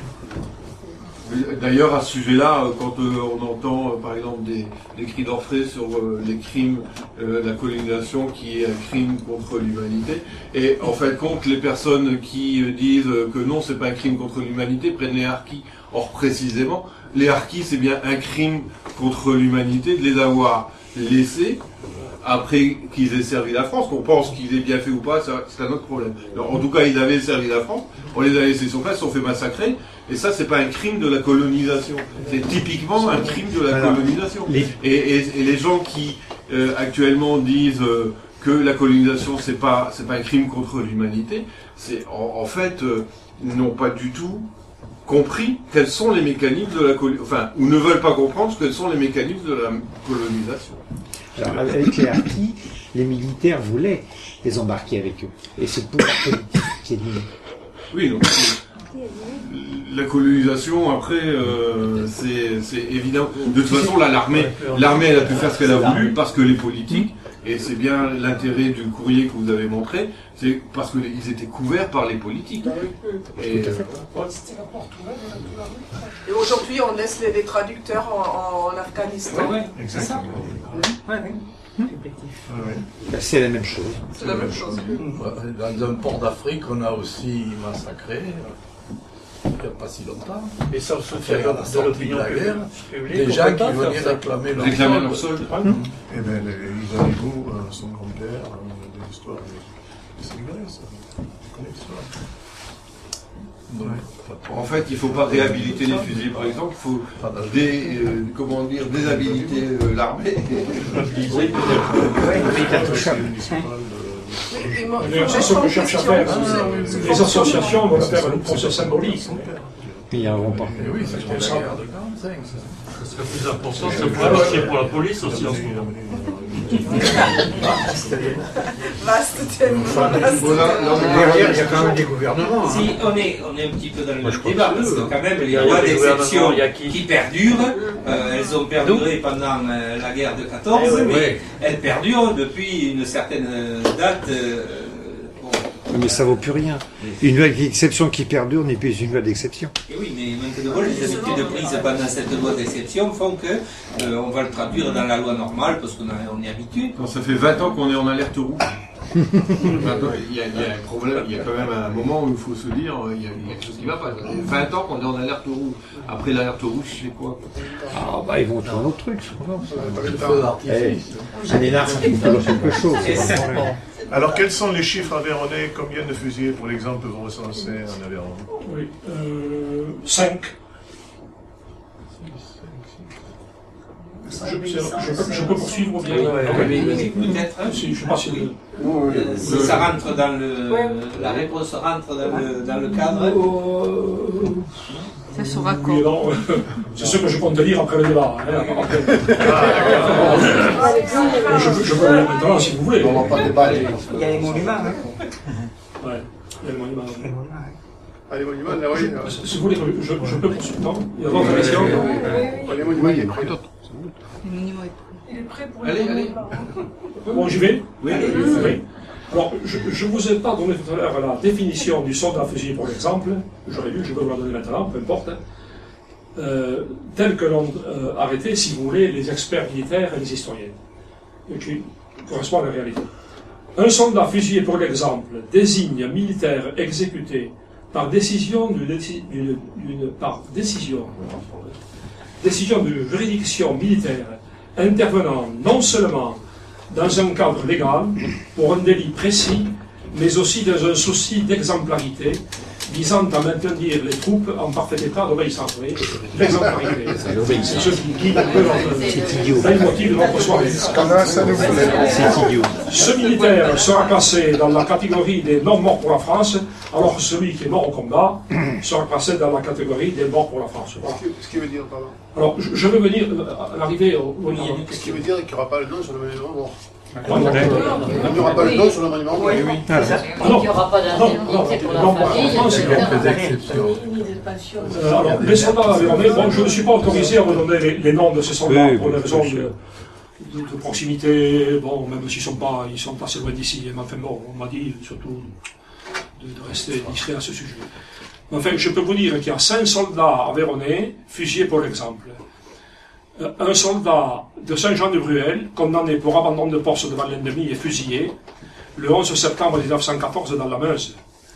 D'ailleurs, à ce sujet-là, quand on entend, par exemple, des cris d'orfraie sur les crimes, la colonisation qui est un crime contre l'humanité, et en fait, compte les personnes qui disent que non, c'est pas un crime contre l'humanité, prennent les harkis. Or, précisément, les harkis, c'est bien un crime contre l'humanité de les avoir laissés après qu'ils aient servi la France. Qu'on pense qu'ils aient bien fait ou pas, c'est un autre problème. Alors, en tout cas, ils avaient servi la France, on les a laissés sur place, ils se sont fait massacrer, et ça, c'est pas un crime de la colonisation. C'est typiquement un crime de la colonisation. Et les gens qui, actuellement, disent que la colonisation, c'est pas un crime contre l'humanité, c'est, en fait, n'ont pas du tout compris quels sont les mécanismes de la colonisation, ou ne veulent pas comprendre quels sont les mécanismes de la colonisation. Alors, avec les harkis, les militaires voulaient les embarquer avec eux. Et c'est pour politique qui est lié. Oui, donc la colonisation, après, c'est évident. De toute façon, là, l'armée, elle a pu faire ce qu'elle a voulu parce que les politiques, et c'est bien l'intérêt du courrier que vous avez montré, c'est parce qu'ils étaient couverts par les politiques. Et aujourd'hui, on laisse les traducteurs en Afghanistan. Oui, exactement. C'est la même chose. C'est la même chose. Dans un port d'Afrique, on a aussi massacré, il n'y a pas si longtemps. Et ça, se fait de l'opinion publique. Des gens qui venaient réclamer leur solde. Eh bien, ils avaient vous, son grand-père, des histoires de sénégalais, ça. Je connais l'histoire. En fait, il ne faut pas réhabiliter les fusils, par exemple, il faut déshabiliter l'armée. Oui, c'est ce que je cherche à faire. Les associations vont faire un procès symbolique. Mais ils n'y arriveront pas. Oui, c'est la guerre de 45, ça. Ce serait plus important, c'est pour la police aussi en ce moment. Vaste thème. Derrière, il y a quand même des gouvernements. Si on est un petit peu dans le débat, parce que quand même les lois d'exception qui perdurent, elles ont perduré pendant la guerre de 14, mais elles perdurent depuis une certaine date. Mais ça vaut plus rien. Une loi d'exception qui perdure n'est plus une loi d'exception. Et oui, mais maintenant, les habitudes prises pendant cette loi d'exception font que on va le traduire dans la loi normale parce qu'on est habitué. Quand ça fait 20 ans qu'on est en alerte rouge. Il y a un problème, il y a quand même un moment où il faut se dire, il y a quelque chose qui ne va pas. Ça fait 20 ans qu'on est en alerte rouge. Après l'alerte rouge, c'est quoi? Ah bah ils vont trouver un autre truc. Un énarque, c'est toujours quelque chose. Alors, quels sont les chiffres avéronnés? Combien de fusillés, pour l'exemple, vous recensez en Aveyron? Oui, 5. Je peux poursuivre bien. Peut-être. Je ne sais pas si. Si ça rentre dans la réponse rentre dans le cadre. Ça sera oui, non, c'est ce que je compte dire après le débat. Je peux aller maintenant si vous voulez. On ne va pas débattre. Il y a les monuments. Ouais, il y a les monuments. Ah, les monuments, là, oui. Si vous voulez, je peux poursuivre, non? Il y a d'autres questions? Les monuments, il y a prêt. Le monument est prêt. Il est prêt pour Allez. Bon, j'y vais? Oui. Oui. Alors, je ne vous ai pas donné tout à l'heure la définition du soldat fusillé, pour l'exemple. J'aurais vu, je vais vous la donner maintenant, peu importe. Tel que l'ont arrêté, si vous voulez, les experts militaires et les historiens. Et qui correspond à la réalité. Un soldat fusillé, pour l'exemple, désigne un militaire exécuté par décision de juridiction militaire intervenant non seulement dans un cadre légal pour un délit précis, mais aussi dans un souci d'exemplarité visant à maintenir les troupes en parfait état d'obéissance. L'exemplarité. C'est ce qui guide un peu le motif de notre soirée. C'est idiot. Ce militaire sera classé dans la catégorie des non morts pour la France, alors que celui qui est mort au combat sera classé dans la catégorie des morts pour la France. Voilà. Ce qui veut dire, pardon. Alors, je veux venir arriver au niveau. Ce qui veut dire qu'il n'y aura pas le nom sur le monument mort. Il n'y aura pas le nom sur le monument mort. Il n'y aura pas d'indemnité pour la famille. Alors, les soldats environnés, bon, je ne suis pas autorisé à vous donner les noms de ces soldats pour des raisons de proximité, bon, même s'ils sont assez loin d'ici, mais enfin bon, on m'a dit surtout de rester discret à ce sujet. Enfin, je peux vous dire qu'il y a 5 soldats aveyronnais, fusillés pour l'exemple. Un soldat de Saint-Jean-de-Bruel, condamné pour abandon de poste devant l'ennemi et fusillé, le 11 septembre 1914 dans la Meuse.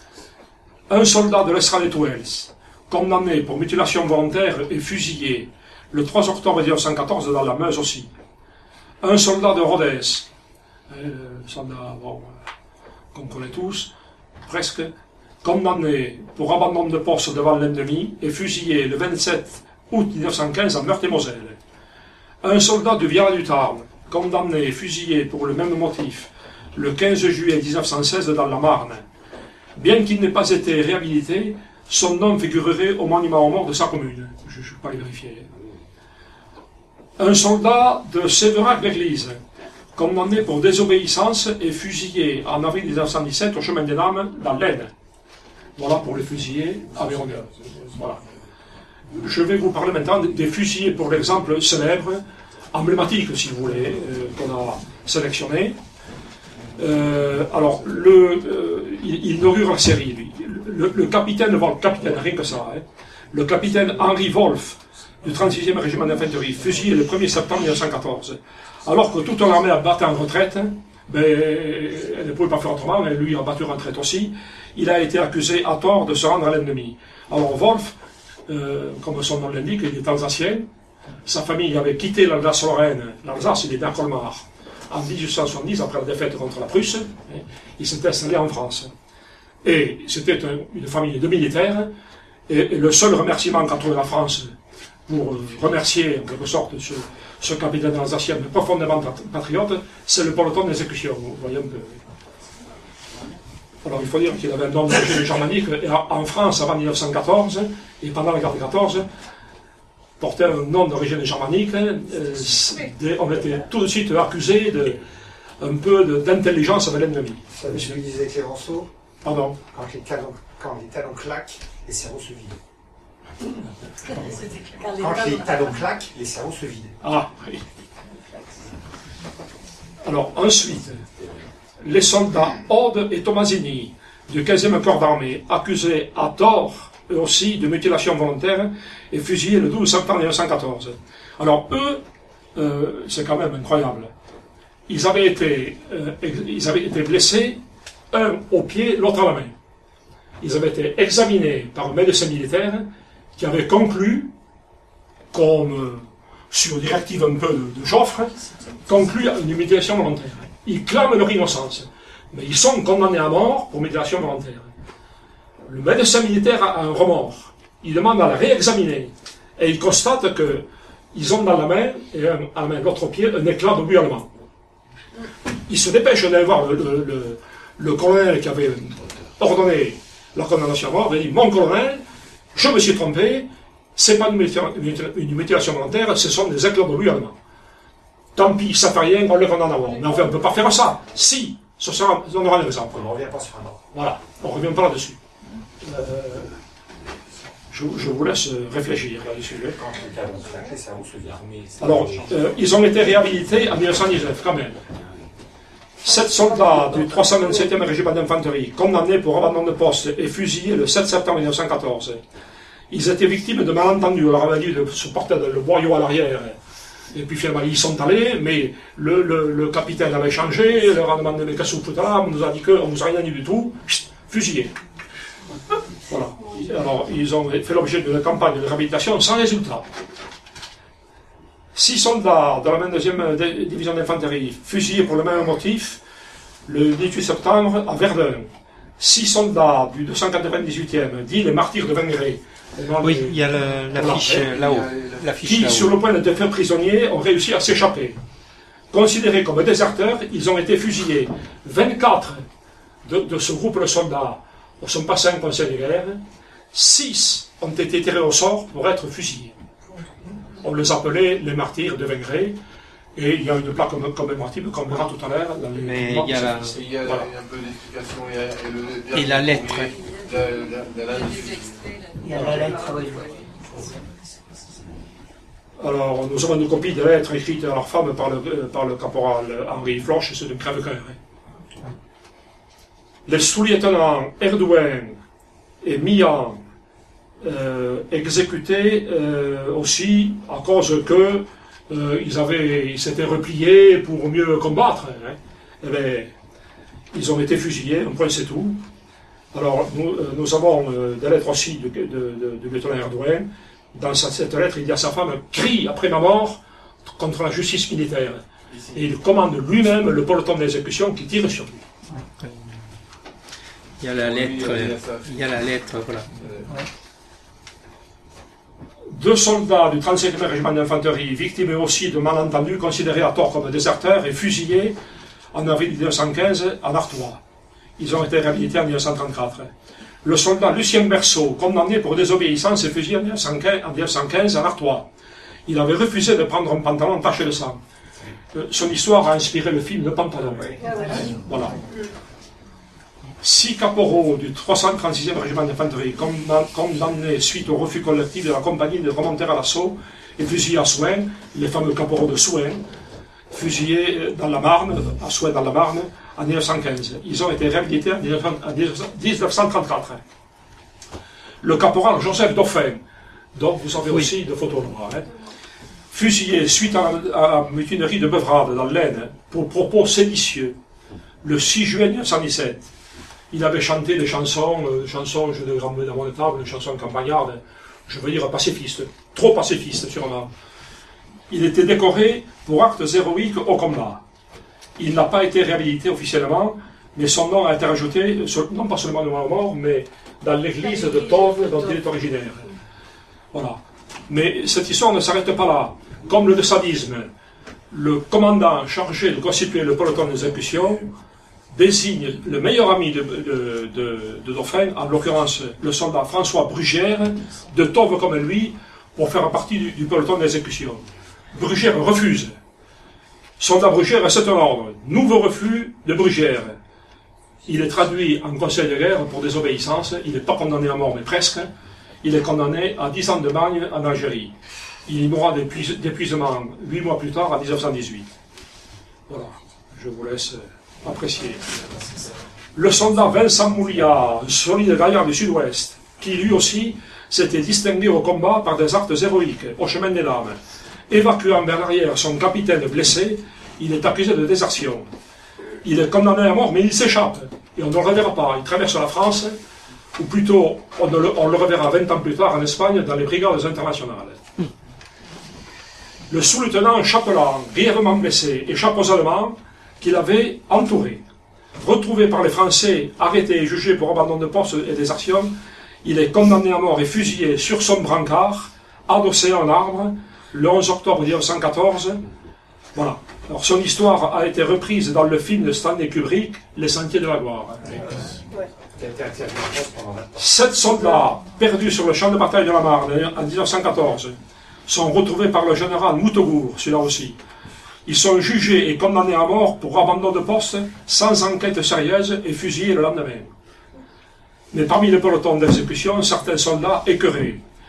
Un soldat de l'Estrade-Touels, condamné pour mutilation volontaire et fusillé, le 3 octobre 1914 dans la Meuse aussi. Un soldat de Rodez, soldat qu'on connaît tous, presque, condamné pour abandon de poste devant l'ennemi et fusillé le 27 août 1915 en Meurthe-et-Moselle. Un soldat du Viard-du-Tarn, condamné et fusillé pour le même motif le 15 juillet 1916 dans la Marne. Bien qu'il n'ait pas été réhabilité, son nom figurerait au monument aux morts de sa commune. Je ne peux pas le vérifier. Un soldat de Sévérac-l'Église, condamné pour désobéissance et fusillé en avril 1917 au chemin des Dames dans l'Aisne. Voilà pour les fusillés aveyronnais. Voilà. Je vais vous parler maintenant des fusillés, pour l'exemple célèbre, emblématique si vous voulez, qu'on a sélectionné. Alors, il inaugure la série, lui. Le capitaine Wolf, rien que ça, hein, le capitaine Henri Wolf, du 36e régiment d'infanterie, fusillé le 1er septembre 1914. Alors que toute l'armée a battu en retraite, ben, elle ne pouvait pas faire autrement, mais lui a battu en retraite aussi. Il a été accusé à tort de se rendre à l'ennemi. Alors Wolf, comme son nom l'indique, il est alsacien. Sa famille avait quitté l'Alsace-Lorraine. L'Alsace, il est à Colmar. En 1870, après la défaite contre la Prusse, il s'était installé en France. Et c'était une famille de militaires. Et le seul remerciement qu'a trouvé la France pour remercier, en quelque sorte, ce capitaine alsacien profondément patriote, c'est le peloton d'exécution. Vous voyez un peu. Alors il faut dire qu'il avait un nom d'origine germanique, et en France, avant 1914, et pendant la guerre de 14, portait un nom d'origine germanique. On était tout de suite accusés un peu d'intelligence avec l'ennemi. Ça veut dire, disait Clémenceau. Pardon. Quand les talons claquent, les cerveaux se vident. Quand les talons claquent, les cerveaux se vident. Ah, oui. Alors, ensuite, les soldats Aude et Tomasini, du 15e corps d'armée, accusés à tort, eux aussi, de mutilation volontaire, et fusillés le 12 septembre 1914. Alors, eux, c'est quand même incroyable. Ils avaient été blessés, un au pied, l'autre à la main. Ils avaient été examinés par un médecin militaire qui avait conclu, comme sur directive un peu de Joffre, conclu une mutilation volontaire. Ils clament leur innocence, mais ils sont condamnés à mort pour mutilation volontaire. Le médecin militaire a un remords. Il demande à la réexaminer, et il constate qu'ils ont dans la main, et à la main de l'autre pied, un éclat d'obus allemand. Il se dépêche d'aller voir le colonel qui avait ordonné la condamnation à mort, et il dit: mon colonel, je me suis trompé, c'est pas une mutilation volontaire, ce sont des éclats d'obus allemands. Tant pis, ça fait rien, on le condamne à mort. Mais enfin, on ne peut pas faire ça. Si, on aura un exemple. On ne revient pas sur un ordre. Voilà, on ne revient pas là-dessus. je vous laisse réfléchir là-dessus. Alors, ils ont été réhabilités en 1919 quand même. 7 soldats du 327e régiment d'infanterie, condamnés pour abandon de poste et fusillés le 7 septembre 1914. Ils étaient victimes de malentendus. On leur avait dit de se porter le boyau à l'arrière. Et puis finalement, ils sont allés, mais le capitaine avait changé, il leur a demandé mais qu'est-ce que vous foutez là, on nous a dit qu'on ne vous a rien dit du tout, fusillés. Voilà. Alors, ils ont fait l'objet d'une campagne de réhabilitation sans résultat. 6 soldats de la 22e division d'infanterie fusillés pour le même motif le 18 septembre à Verdun. 6 soldats du 298e, dit les martyrs de Vengré. Oui, il y a l'affiche là-haut. Qui, sur le point d'être faits prisonniers, ont réussi à s'échapper. Considérés comme déserteurs, ils ont été fusillés. 24 de ce groupe de soldats ne sont passés en conseil de guerre. 6 ont été tirés au sort pour être fusillés. On les appelait les martyrs de Vengré. Et il y a une plaque commémorative qu'on verra tout à l'heure. Mais il y a voilà. Un peu d'explication et la lettre. Il y a la lettre, oui. Alors, nous avons une copie de lettres écrites à leur femme par le caporal Henri Floch, c'est de Crèvecoeur. Les sous-lieutenants Erdouin et Mian exécutés aussi à cause que ils s'étaient repliés pour mieux combattre. Hein. Eh bien, ils ont été fusillés, un point c'est tout. Alors, nous avons des lettres aussi du lieutenant Erdouin. Dans cette lettre, il dit à sa femme « Crie après ma mort contre la justice militaire ». Et il commande lui-même le peloton d'exécution qui tire sur lui. Il y a la lettre, voilà. 2 soldats du 37e régiment d'infanterie, victimes aussi de malentendus, considérés à tort comme déserteurs et fusillés en avril 1915 à Artois. Ils ont été réhabilités en 1934. Le soldat Lucien Berceau, condamné pour désobéissance, est fusillé en 1915 à Artois. Il avait refusé de prendre un pantalon taché de sang. Son histoire a inspiré le film Le Pantalon. Voilà. 6 caporaux du 336e régiment d'infanterie, condamnés suite au refus collectif de la compagnie de remonter à l'assaut et fusillés à Souin, les fameux caporaux de Souin, fusillés dans la Marne, à Souin dans la Marne, en 1915. Ils ont été réhabilités en 1934. Le caporal Joseph Dauphin, dont vous avez aussi de photos noires, fusillé suite à la mutinerie de Bevrade dans l'Aisne pour propos séditieux, le 6 juin 1917. Il avait chanté des chansons, je ne grand dans mon table, des chansons campagnardes, je veux dire pacifistes, trop pacifistes sûrement. Il était décoré pour actes héroïques au combat. Il n'a pas été réhabilité officiellement, mais son nom a été rajouté, non pas seulement dans la mort, mais dans l'église de Tauve dont il est originaire. Voilà. Mais cette histoire ne s'arrête pas là. Comme le sadisme, le commandant chargé de constituer le peloton d'exécution désigne le meilleur ami de Dauphin, en l'occurrence le soldat François Brugère, de Tauve comme lui, pour faire partie du peloton d'exécution. Brugère refuse. Soldat Brugère, c'est un ordre. Nouveau refus de Brugère. Il est traduit en conseil de guerre pour désobéissance. Il n'est pas condamné à mort, mais presque. Il est condamné à 10 ans de bagne en Algérie. Il y mourra d'épuisement 8 mois plus tard, en 1918. Voilà. Je vous laisse apprécier. Le soldat Vincent Mouliat, solide gaillard du Sud-Ouest, qui lui aussi s'était distingué au combat par des actes héroïques, au chemin des dames. Évacuant vers l'arrière son capitaine blessé, il est accusé de désertion. Il est condamné à mort, mais il s'échappe. Et on ne le reverra pas. Il traverse la France, ou plutôt, on le reverra 20 ans plus tard en Espagne, dans les brigades internationales. Le sous-lieutenant Chapelain, grièvement blessé, échappe aux Allemands qui l'avaient entouré. Retrouvé par les Français, arrêté et jugé pour abandon de poste et désertion, il est condamné à mort et fusillé sur son brancard, adossé à un arbre, le 11 octobre 1914. Voilà. Alors son histoire a été reprise dans le film de Stanley Kubrick, Les Sentiers de la Gloire. 7 soldats perdus sur le champ de bataille de la Marne en 1914 sont retrouvés par le général Moutebourg, celui-là aussi. Ils sont jugés et condamnés à mort pour abandon de poste, sans enquête sérieuse, et fusillés le lendemain. Mais parmi les pelotons d'exécution, certains soldats écœurés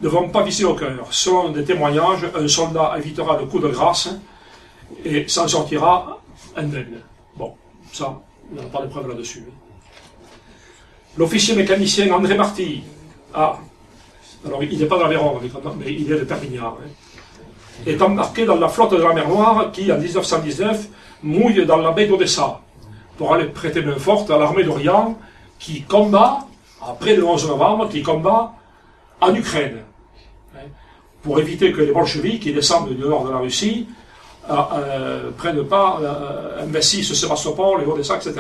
ne vont pas viser au cœur. Selon des témoignages, un soldat évitera le coup de grâce et s'en sortira indemne. Bon, ça, il n'y a pas de preuve là-dessus. L'officier mécanicien André Marty, alors il n'est pas d'Aveyron, mais il est de Perpignan, est embarqué dans la flotte de la mer Noire qui, en 1919, mouille dans la baie d'Odessa pour aller prêter main forte à l'armée d'Orient qui combat, après le 11 novembre, qui combat en Ukraine, pour éviter que les bolcheviks qui descendent du nord de la Russie prennent pas M6, Sébastopol et Odessa, etc.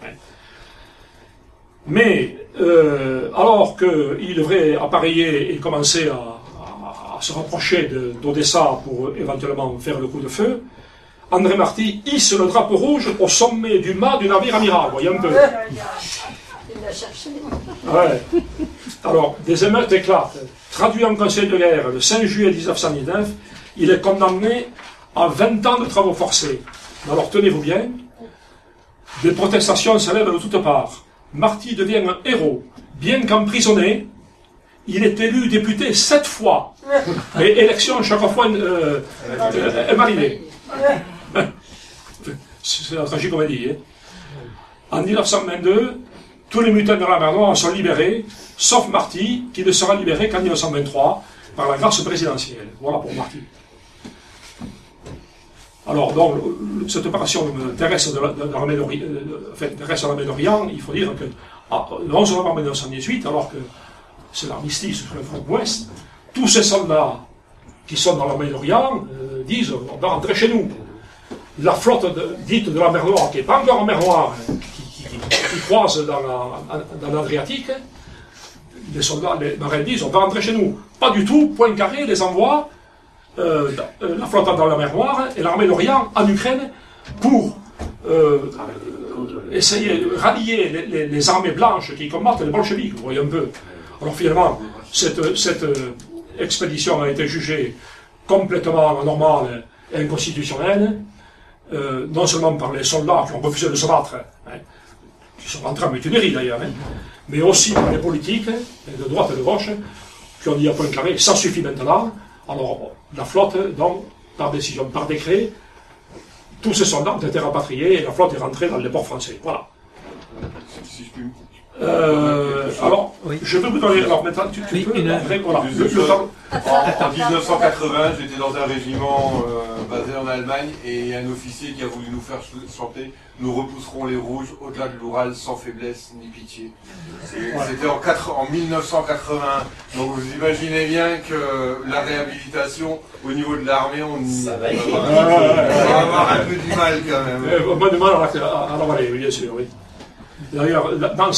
Mais alors qu'il devrait appareiller et commencer à se rapprocher d'Odessa pour éventuellement faire le coup de feu, André Marty hisse le drapeau rouge au sommet du mât du navire amiral, voyez un peu. Il l'a cherché. Ouais. Alors, des émeutes éclatent. Traduit en conseil de guerre le 5 juillet 1919, il est condamné à 20 ans de travaux forcés. Alors, tenez-vous bien, des protestations s'élèvent de toutes parts. Marty devient un héros. Bien qu'emprisonné, il est élu député 7 fois. Et élection chaque fois invalidée. C'est la tragicomédie. En 1922, tous les mutins de la mer Noire sont libérés, sauf Marty, qui ne sera libéré qu'en 1923, par la grâce présidentielle. Voilà pour Marty. Alors, donc, cette opération terrestre de l'armée d'Orient, il faut dire que le 11 novembre 1918, alors que c'est l'armistice sur le front ouest, tous ces soldats qui sont dans l'armée d'Orient disent on va rentrer chez nous. La flotte dite de la mer Noire, qui n'est pas encore en mer Noire, qui croise dans l'Adriatique, les soldats, les marins disent on va rentrer chez nous. Pas du tout, Poincaré les envoie la flotte dans la mer Noire et l'armée d'Orient en Ukraine pour essayer de rallier les armées blanches qui combattent les bolcheviks, vous voyez un peu. Alors finalement, cette expédition a été jugée complètement anormale et inconstitutionnelle, non seulement par les soldats qui ont refusé de se battre, qui sont rentrés en mutinerie d'ailleurs, mais aussi par les politiques, de droite et de gauche, qui ont dit à Poincaré, ça suffit maintenant. Alors la flotte, donc, par décision, par décret, tous ces soldats ont été rapatriés et la flotte est rentrée dans les ports français. Voilà. Si je puis... alors, oui. Je peux vous donner. Alors maintenant, tu peux. Après, voilà. En 1980, j'étais dans un régiment basé en Allemagne et il y a un officier qui a voulu nous faire chanter « Nous repousserons les rouges au-delà de l'Oural sans faiblesse ni pitié ». C'était en 1980. Donc vous imaginez bien que la réhabilitation au niveau de l'armée, on va avoir un peu du mal quand même. Pas du mal à l'avaler, bien sûr, oui. D'ailleurs, dans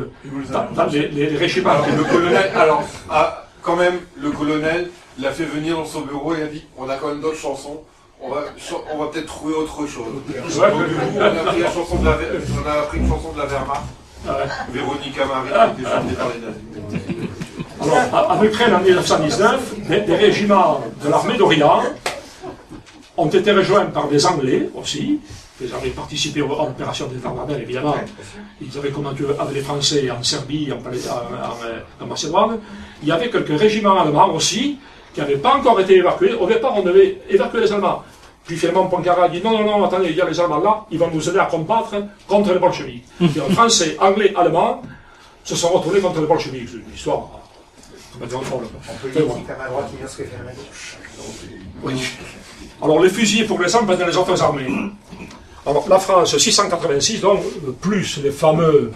les régiments... Alors, le colonel, quand même, le colonel l'a fait venir dans son bureau et a dit on a quand même d'autres chansons, on va peut-être trouver autre chose. Donc, du coup, on a appris une chanson de la Wehrmacht, Véronica Marie, qui était chantée par les nazis. Alors, en Ukraine, en 1919, des régiments de l'armée d'Orient ont été rejoints par des Anglais aussi. Ils avaient participé à l'opération des Dardanelles, évidemment. Ils avaient combattu avec les Français en Serbie, en Macédoine. Il y avait quelques régiments allemands aussi, qui n'avaient pas encore été évacués. Au départ, on devait évacuer les Allemands. Puis finalement, Poincaré a dit non, attendez, il y a les Allemands là, ils vont nous aider à combattre contre les bolcheviks. Et les Français, Anglais, Allemands se sont retrouvés contre les bolcheviks. C'est une histoire complètement folle. On peut dire qu'à droite, il y a ce que fait à la gauche. Oui. Alors, les fusillés, pour l'exemple, dans les autres armées. Alors, la France, 686, donc, plus les fameux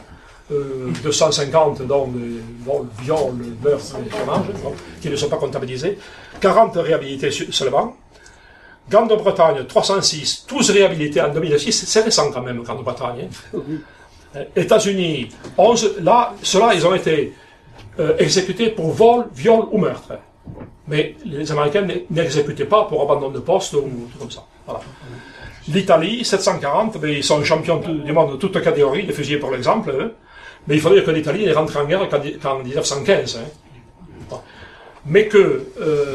250, donc, viols, meurtres, dommages, qui ne sont pas comptabilisés, 40 réhabilités seulement. Grande-Bretagne, 306, tous réhabilités en 2006, c'est récent quand même, Grande-Bretagne. États-Unis, 11, là, ceux-là, ils ont été exécutés pour vol, viol ou meurtre. Mais les Américains n'exécutaient pas pour abandon de poste ou tout comme ça. Voilà. L'Italie, 740, mais ils sont champions du monde de toutes catégories, les fusillés pour l'exemple, mais il faut dire que l'Italie n'est rentrée en guerre qu'en 1915. Mais que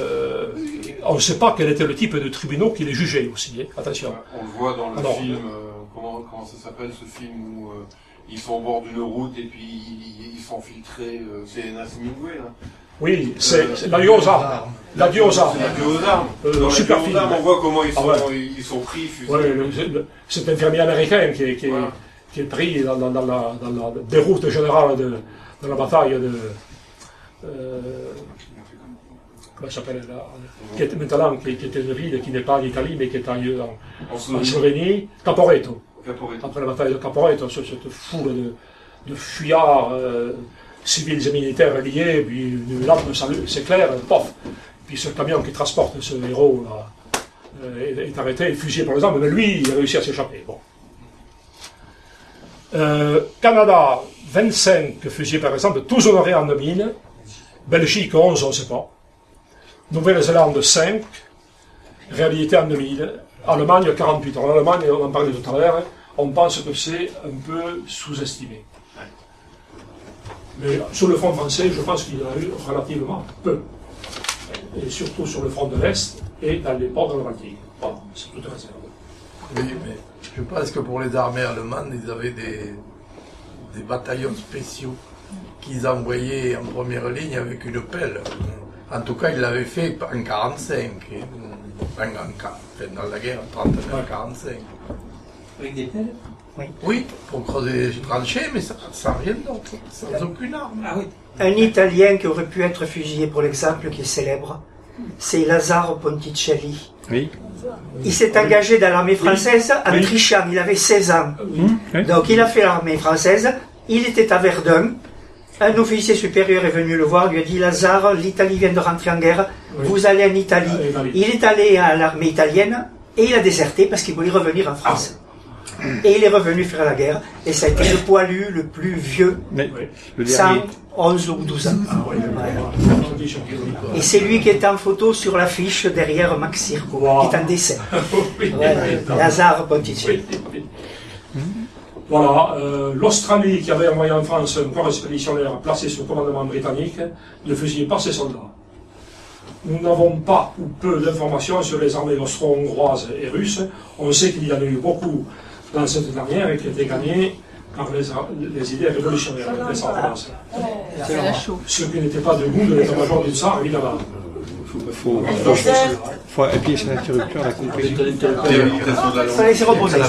on ne sait pas quel était le type de tribunaux qui les jugeaient aussi, attention. On le voit dans le film, comment ça s'appelle ce film où ils sont au bord d'une route et puis ils sont filtrés, c'est Nassim Hemingway, là. Oui, c'est la aux armes. La Dieu aux armes. C'est la Dieu aux armes. Dans Super la Dieu aux armes, on voit comment ils sont pris, fusillés. Ouais, c'est un fermier américain qui est pris dans la déroute générale de la bataille de... comment ça s'appelle là, qui est maintenant, qui était une ville qui n'est pas en Italie, mais qui est en Slovénie, Caporetto. Après la bataille de Caporetto, cette foule de fuyards civils et militaires liés, puis une lampe s'éclaire, pof. Puis ce camion qui transporte ce héros là, est arrêté, fusillé par les armes, mais lui, il a réussi à s'échapper. Bon. Canada, 25 fusillés par exemple, tous honorés en 2000. Belgique, 11, on ne sait pas. Nouvelle-Zélande, 5, réhabilité en 2000. Allemagne, 48. Alors l'Allemagne, on en parlait tout à l'heure, on pense que c'est un peu sous-estimé. Mais sur le front français, je pense qu'il y en a eu relativement peu. Et surtout sur le front de l'Est et dans les ports de la Baltique. Bon, c'est tout à fait. Oui, mais je pense que pour les armées allemandes, ils avaient des bataillons spéciaux qu'ils envoyaient en première ligne avec une pelle. En tout cas, ils l'avaient fait en 1945, dans la guerre 39-45. Avec des pelles? Oui, pour creuser les tranchées, mais sans rien d'autre, sans aucune arme. Ah oui. Un Italien qui aurait pu être fusillé, pour l'exemple qui est célèbre, c'est Lazzaro Ponticelli. Oui. Il s'est engagé dans l'armée française en trichant, il avait 16 ans. Donc il a fait l'armée française, il était à Verdun, un officier supérieur est venu le voir, lui a dit: Lazare, l'Italie vient de rentrer en guerre, vous allez en Italie. Il est allé à l'armée italienne et il a déserté parce qu'il voulait revenir en France. Et il est revenu faire la guerre, et ça a été le poilu le plus vieux, 111 ou 12 ans. Et c'est lui qui est en photo sur l'affiche derrière Max Circo, qui est en dessin. Lazzaro Ponticelli. Voilà, l'Australie qui avait envoyé en France un corps expéditionnaire placé sous commandement britannique ne fusillait pas ses soldats. Nous n'avons pas ou peu d'informations sur les armées austro-hongroises et russes. On sait qu'il y en a eu beaucoup dans cette dernière et qui étaient gagnées par les idées révolutionnaires. Ce qui n'était pas de goût de l'état-major du tsar, évidemment. Faut appuyer sur l'interrupteur, la couper. Il faut laisser reposer.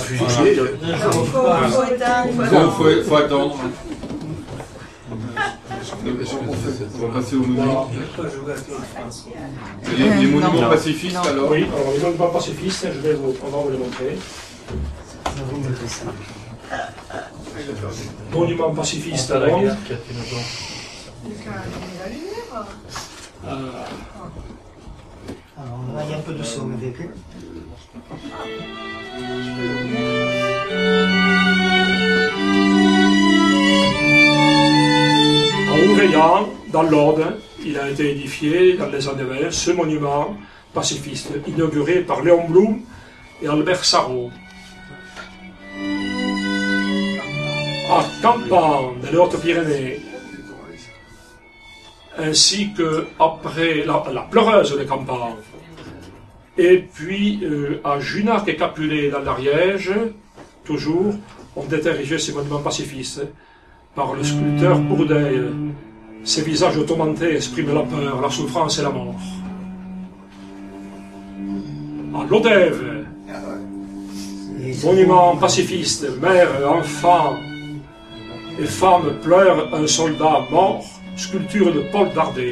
Faut attendre. On va passer aux monuments. Les monuments pacifistes alors? Oui, alors les monuments pacifistes, on va vous les montrer. Monument pacifiste à la guerre. Alors là, il y a un peu de son avec eux. À Ouveillan, dans l'Aude, il a été édifié dans les années 20, ce monument pacifiste, inauguré par Léon Blum et Albert Sarraut. À Campan, dans les Hautes-Pyrénées, ainsi que après la pleureuse de Campan, et puis à Junac et Capulet dans l'Ariège, toujours, ont été érigés ces monuments pacifistes par le sculpteur Bourdeil. Ces visages tourmentés expriment la peur, la souffrance et la mort. À Lodève, monument pacifiste, mère, enfants et femmes pleurent un soldat mort, sculpture de Paul Dardet.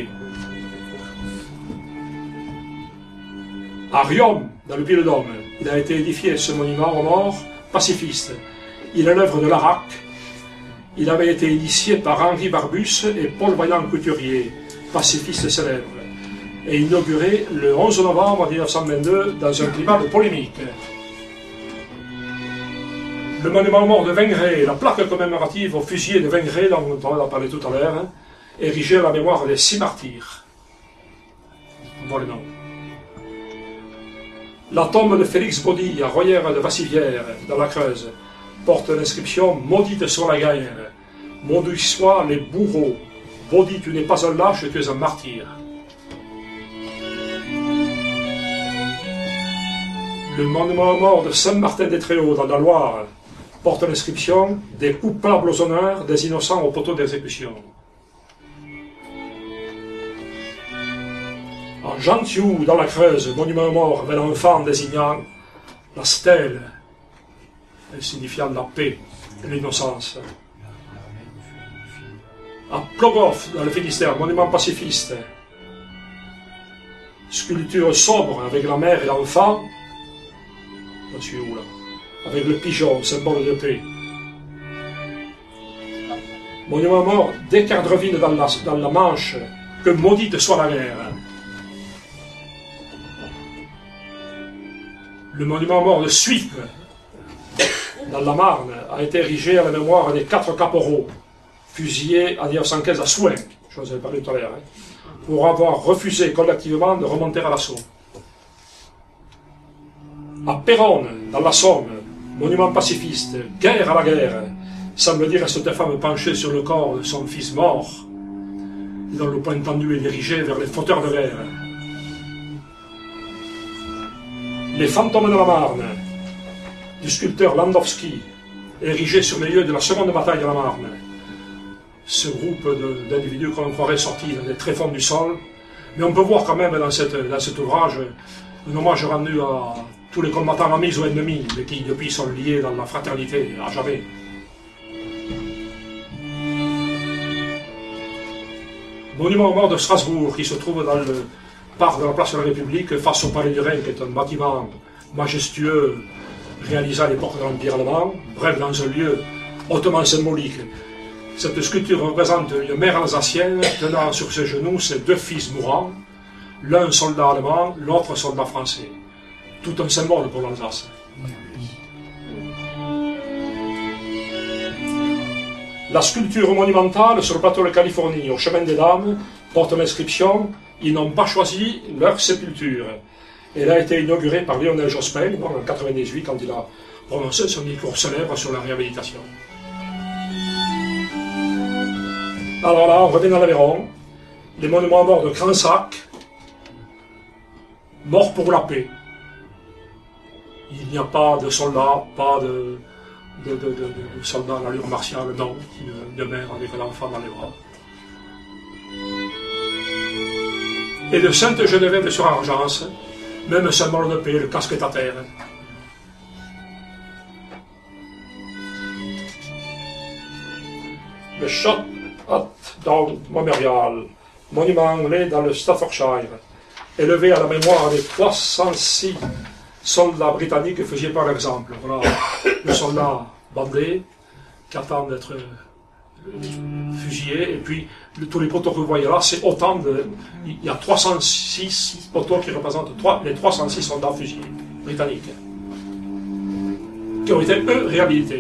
À Riom, dans le Puy-de-Dôme, il a été édifié ce monument aux morts pacifiste. Il est l'œuvre de Larac. Il avait été initié par Henri Barbus et Paul Vaillant-Couturier, pacifistes célèbres, et inauguré le 11 novembre 1922 dans un climat de polémique. Le monument aux morts de Vingré, la plaque commémorative aux fusillés de Vingré, dont on a parlé tout à l'heure, érigée à la mémoire des 6 martyrs. On voit le nom. La tombe de Félix Baudy à Royère de Vassivière, dans la Creuse, porte l'inscription « Maudite soit la guerre, maudits soient les bourreaux, Baudy, tu n'es pas un lâche, tu es un martyr. » Le monument aux morts de Saint-Martin-des-Tréaux, dans la Loire, porte l'inscription « Des coupables aux honneurs, des innocents au poteau d'exécution ». Jean Thiou, dans la Creuse, monument mort avec l'enfant désignant la stèle, signifiant la paix et l'innocence. À Plogoff, dans le Finistère, monument pacifiste, sculpture sobre avec la mère et l'enfant, avec le pigeon, symbole de paix. Monument mort d'Équerdreville dans la Manche, que maudite soit la guerre. Le monument mort de Suippes, dans la Marne, a été érigé à la mémoire des 4 caporaux, fusillés en 1915 à Souin, je vous avais parlé tout à l'heure, pour avoir refusé collectivement de remonter à l'assaut. À Péronne, dans la Somme, monument pacifiste, guerre à la guerre, semble dire à cette femme penchée sur le corps de son fils mort, dont le point tendu est dirigé vers les fauteurs de guerre. Les fantômes de la Marne, du sculpteur Landowski, érigé sur les lieux de la seconde bataille de la Marne. Ce groupe d'individus qu'on croirait sortis des tréfonds du sol, mais on peut voir quand même dans cet ouvrage un hommage rendu à tous les combattants amis ou ennemis, mais qui depuis sont liés dans la fraternité à jamais. Monument mort de Strasbourg, qui se trouve dans le parc de la place de la République, face au Palais du Rhin, qui est un bâtiment majestueux réalisé à l'époque de l'Empire allemand, bref, dans un lieu hautement symbolique. Cette sculpture représente une mère alsacienne tenant sur ses genoux ses 2 fils mourants, l'un soldat allemand, l'autre soldat français. Tout un symbole pour l'Alsace. La sculpture monumentale sur le plateau de Californie, au chemin des Dames, porte l'inscription « Ils n'ont pas choisi leur sépulture ». Elle a été inaugurée par Lionel Jospin en 1998 quand il a prononcé son discours célèbre sur la réhabilitation. Alors là, on revient dans l'Aveyron, les monuments morts de Cransac, morts pour la paix. Il n'y a pas de soldats, pas de soldats à l'allure martiale, non, de mère avec un enfant dans les bras. Et de Sainte-Geneviève sur Argence, même symbole de paix, le casque est à terre. Le Shot at Down Memorial, monument anglais dans le Staffordshire, élevé à la mémoire des 306 soldats britanniques fusillés par l'exemple. Voilà le soldat bandé qui attend d'être fusillé, et puis tous les poteaux que vous voyez là, c'est autant de... Il y a 306 poteaux qui représentent les 306 soldats fusillés britanniques, qui ont été, eux, réhabilités.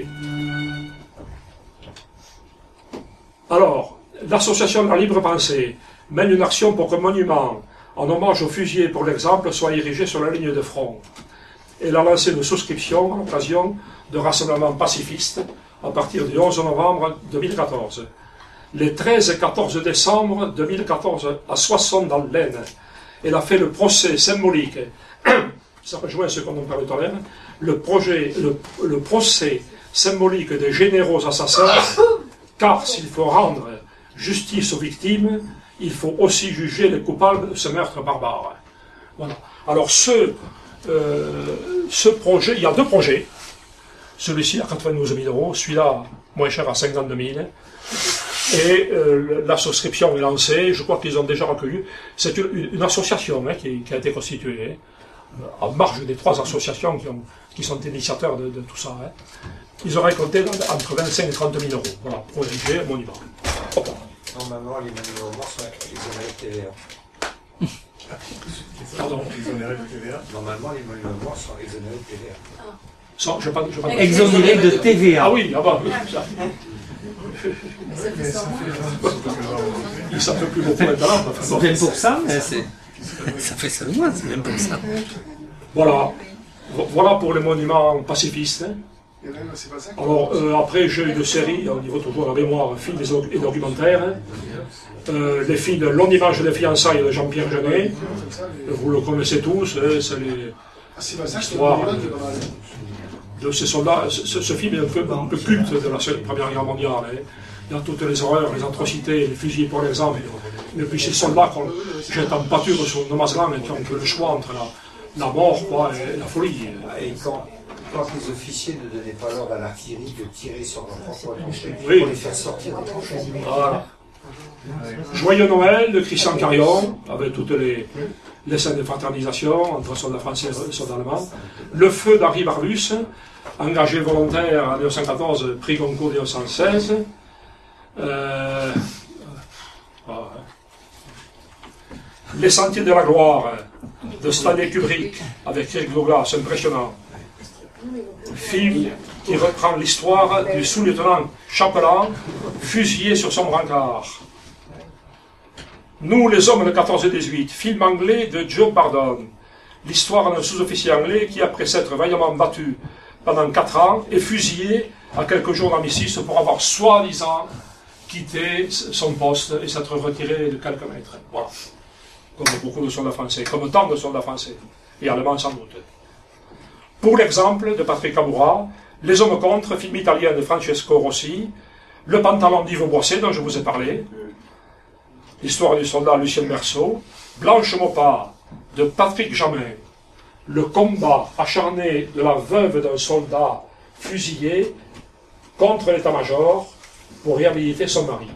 Alors, l'association de la libre pensée mène une action pour qu'un monument en hommage aux fusillés pour l'exemple soit érigé sur la ligne de front. Elle a lancé une souscription à l'occasion de rassemblements pacifistes à partir du 11 novembre 2014. Les 13 et 14 décembre 2014, à Soissons dans l'Aisne, elle a fait le procès symbolique, ça rejoint à ce qu'on en parlait tout à l'heure, le procès symbolique des généraux assassins, car s'il faut rendre justice aux victimes, il faut aussi juger les coupables de ce meurtre barbare. Voilà. Alors ce projet, il y a 2 projets. Celui-ci à 92 000 euros, celui-là moins cher à 52 000. Et la souscription est lancée, je crois qu'ils ont déjà recueilli. C'est une association qui a été constituée, en marge des 3 associations qui sont initiateurs de tout ça. Ils auraient compté entre 25 et 30 000 euros, voilà, pour ériger un monument. Hop. Normalement, les monuments morts sont exonérés de TVA. Pardon. Normalement, les monuments morts sont exonérés de TVA. Exonérés de TVA. Ah oui, bah oui. Ça fait plus beaucoup maintenant. C'est même pour ça, mais ça fait ça loin, c'est même pour ça. Voilà pour les monuments pacifistes. Alors après j'ai une série au niveau toujours de la mémoire, films et documentaires. Les films Longue image des fiançailles de Jean-Pierre Jeunet, vous le connaissez tous, c'est l'histoire de ces soldats. Ce film est un peu culte de la Première Guerre mondiale. Il y a toutes les horreurs, les atrocités, les fusillés pour l'exemple, Et puis ces soldats qu'on jette en pâture sur le Mazlan et qui ont que le choix entre la mort quoi, et la folie. Et quand les officiers ne donnaient pas l'ordre à l'artillerie de tirer sur leurs propres tranchées pour les faire sortir des tranchées. Voilà. Joyeux Noël de Christian Carion, avec toutes les scènes de fraternisation entre soldats français et soldats allemands. Le feu d'Henri Barbus, engagé volontaire en 1914, prix Goncourt 1916. Les Sentiers de la Gloire de Stanley Kubrick avec Kirk Douglas, impressionnant. Film qui reprend l'histoire du sous-lieutenant Chapelain, fusillé sur son brancard. Nous, les hommes de 14-18, film anglais de Joe Bardon. L'histoire d'un sous-officier anglais qui, après s'être vaillamment battu pendant 4 ans, est fusillé à quelques jours d'armistice pour avoir soi-disant quitté son poste et s'être retiré de quelques mètres. Voilà. Comme beaucoup de soldats français, comme tant de soldats français, et allemands sans doute. Pour l'exemple de Patrick Amoura, Les hommes contre, film italien de Francesco Rossi, Le pantalon d'Yves Boisset dont je vous ai parlé, l'histoire du soldat Lucien Berceau, Blanche Maupart de Patrick Jamin, le combat acharné de la veuve d'un soldat fusillé contre l'état-major pour réhabiliter son mari.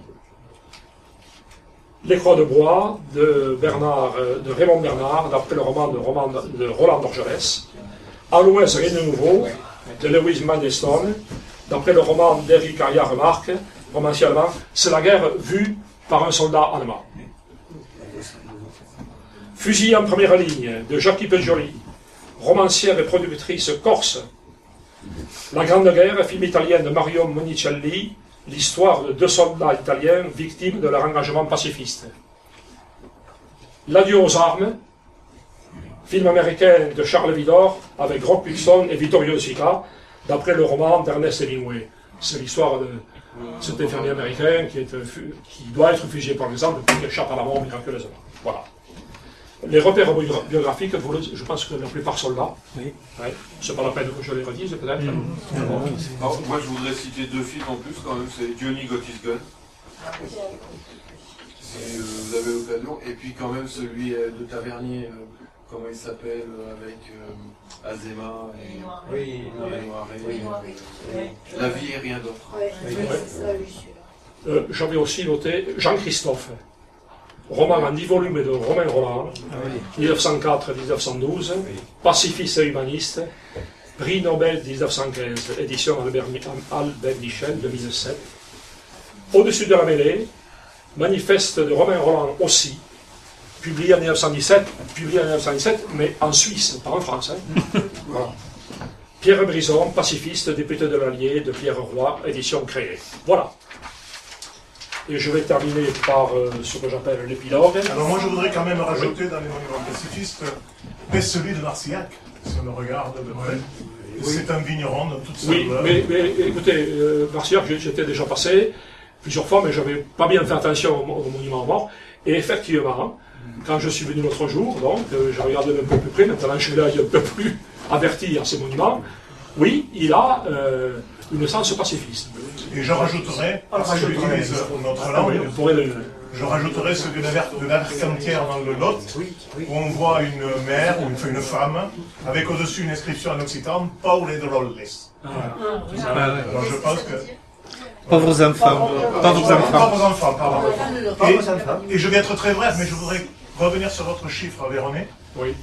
Les Croix de Bois de Raymond Bernard, d'après le roman de Roland Dorgelès. À l'Ouest, rien de nouveau, de Lewis Manderson, d'après le roman d'Éric Aria-Remarque, romancier allemand. C'est la guerre vue par un soldat allemand. Fusillé en première ligne de Jackie Peggioli, romancière et productrice corse. La Grande Guerre, film italien de Mario Monicelli, l'histoire de 2 soldats italiens victimes de leur engagement pacifiste. L'adieu aux armes, film américain de Charles Vidor avec Rock Hudson et Vittorio De Sica, d'après le roman d'Ernest Hemingway. C'est l'histoire de cet infirmier américain qui doit être fusillé par exemple, puis qui échappe à la mort miraculeusement. Voilà. Les repères biographiques, je pense que la plupart soldats. Oui. Ouais. C'est pas la peine que je les redise, peut-être. Alors, moi, je voudrais citer 2 films en plus, quand même. C'est Johnny Got His Gun. Si vous avez l'occasion. Et puis, quand même, celui de Tavernier, comment il s'appelle, avec Azéma et La vie et rien d'autre. J'avais aussi noté Jean-Christophe. Roman en 10 volumes de Romain Roland, 1904-1912, pacifiste et humaniste, prix Nobel 1915, édition Albert Michel 2007. Au-dessus de la mêlée, manifeste de Romain Roland aussi, publié en 1917, mais en Suisse, pas en France. Voilà. Pierre Brison, pacifiste, député de l'Allier, de Pierre Roy, édition créée. Voilà. Et je vais terminer par ce que j'appelle l'épilogue. Alors moi je voudrais quand même rajouter dans les monuments pacifistes, celui de Marcillac, si on le regarde de près. Oui. C'est un vigneron dans toute sa gloire. Mais écoutez, Marcillac, j'étais déjà passé plusieurs fois, mais je n'avais pas bien fait attention au monument mort. Et effectivement, quand je suis venu l'autre jour, donc, j'ai regardé un peu plus près, maintenant je suis là un peu plus averti à ces monuments. Oui, il a une sens pacifiste. Et je rajouterais, parce que j'utilise notre langue, je rajouterais celui de l'Arcantière dans le Lot, où on voit une mère ou une femme, avec au-dessus une inscription en occitan, Paul et Drolles. Alors je pense que... Pauvres enfants. Pauvres enfants, pardon. Et je vais être très bref, mais je voudrais revenir sur votre chiffre, Véroné. Oui.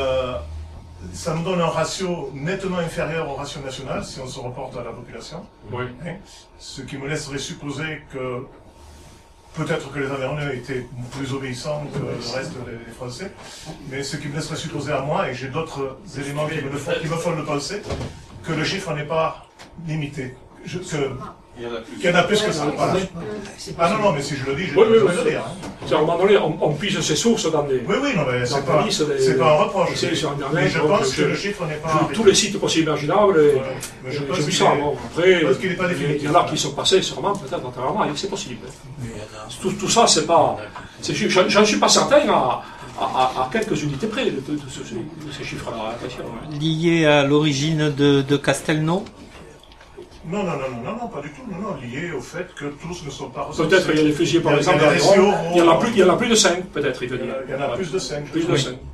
Ça nous donne un ratio nettement inférieur au ratio national, si on se reporte à la population. Oui. Ce qui me laisserait supposer que peut-être que les Aveyronais étaient plus obéissants que le reste des Français, mais ce qui me laisserait supposer à moi, et j'ai d'autres éléments qui me font le penser, que le chiffre n'est pas limité. Qu'il y en a plus que ça. Voilà. Ah non, mais si je le dis, je vais le dire. À un moment donné, on puise ses sources dans des... Oui, non, mais c'est pas un reproche. Mais je pense que le chiffre n'est pas... Tous les sites possibles imaginables, j'ai vu ça. Après, il y en a qui sont passés sûrement, peut-être antérieurement, c'est possible. Tout ça, c'est pas... J'en suis pas certain à quelques unités près de ces chiffres-là. Lié à l'origine de Castelnau? Non, pas du tout. Non, lié au fait que tous ne sont pas recensés. Peut-être qu'il y a des fusillés, par exemple, il y en a plus de 5, peut-être, il veut dire. Il y en a plus de 5. Plus de 5.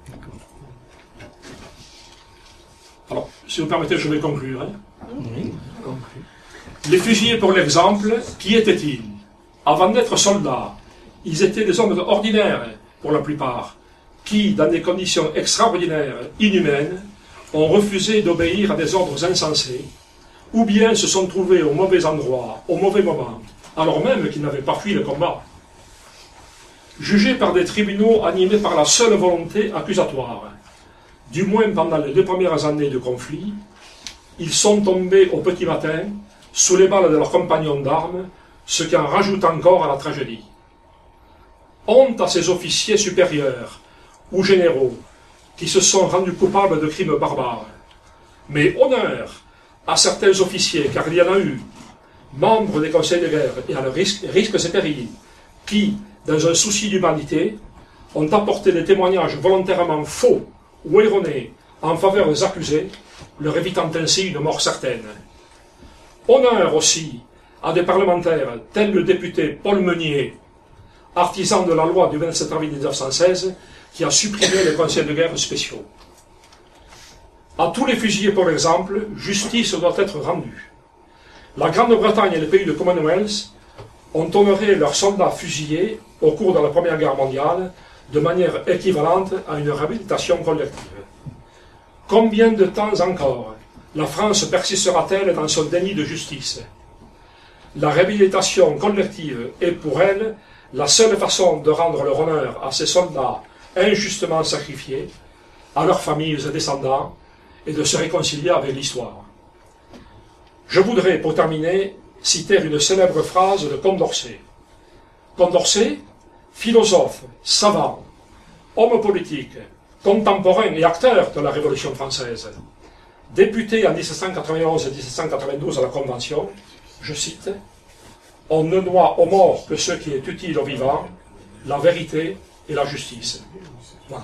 Alors, si vous permettez, je vais conclure. Oui, Les fusillés, pour l'exemple, qui étaient-ils? Avant d'être soldats, ils étaient des hommes ordinaires, pour la plupart, qui, dans des conditions extraordinaires, inhumaines, ont refusé d'obéir à des ordres insensés, ou bien se sont trouvés au mauvais endroit, au mauvais moment, alors même qu'ils n'avaient pas fui le combat. Jugés par des tribunaux animés par la seule volonté accusatoire, du moins pendant les 2 premières années de conflit, ils sont tombés au petit matin sous les balles de leurs compagnons d'armes, ce qui en rajoute encore à la tragédie. Honte à ces officiers supérieurs ou généraux qui se sont rendus coupables de crimes barbares, mais honneur à certains officiers, car il y en a eu, membres des conseils de guerre et à leurs risques et périls, qui, dans un souci d'humanité, ont apporté des témoignages volontairement faux ou erronés en faveur des accusés, leur évitant ainsi une mort certaine. Honneur aussi à des parlementaires tels le député Paul Meunier, artisan de la loi du 27 avril 1916, qui a supprimé les conseils de guerre spéciaux. À tous les fusillés, par exemple, justice doit être rendue. La Grande-Bretagne et les pays de Commonwealth ont honoré leurs soldats fusillés au cours de la Première Guerre mondiale de manière équivalente à une réhabilitation collective. Combien de temps encore la France persistera-t-elle dans son déni de justice? La réhabilitation collective est pour elle la seule façon de rendre leur honneur à ces soldats injustement sacrifiés, à leurs familles et descendants, et de se réconcilier avec l'histoire. Je voudrais, pour terminer, citer une célèbre phrase de Condorcet. Condorcet, philosophe, savant, homme politique, contemporain et acteur de la Révolution française, député en 1791 et 1792 à la Convention, je cite, « On ne doit aux morts que ce qui est utile aux vivants, la vérité et la justice. » Voilà.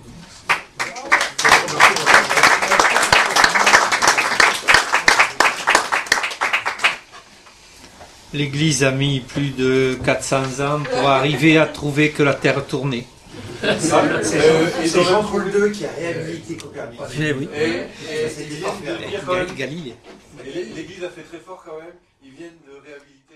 L'Église a mis plus de 400 ans pour arriver à trouver que la Terre tournait. C'est Jean-Paul II qui a réhabilité Copernic. Oui. Et Galilée. L'Église a fait très fort quand même. Ils viennent de réhabiliter.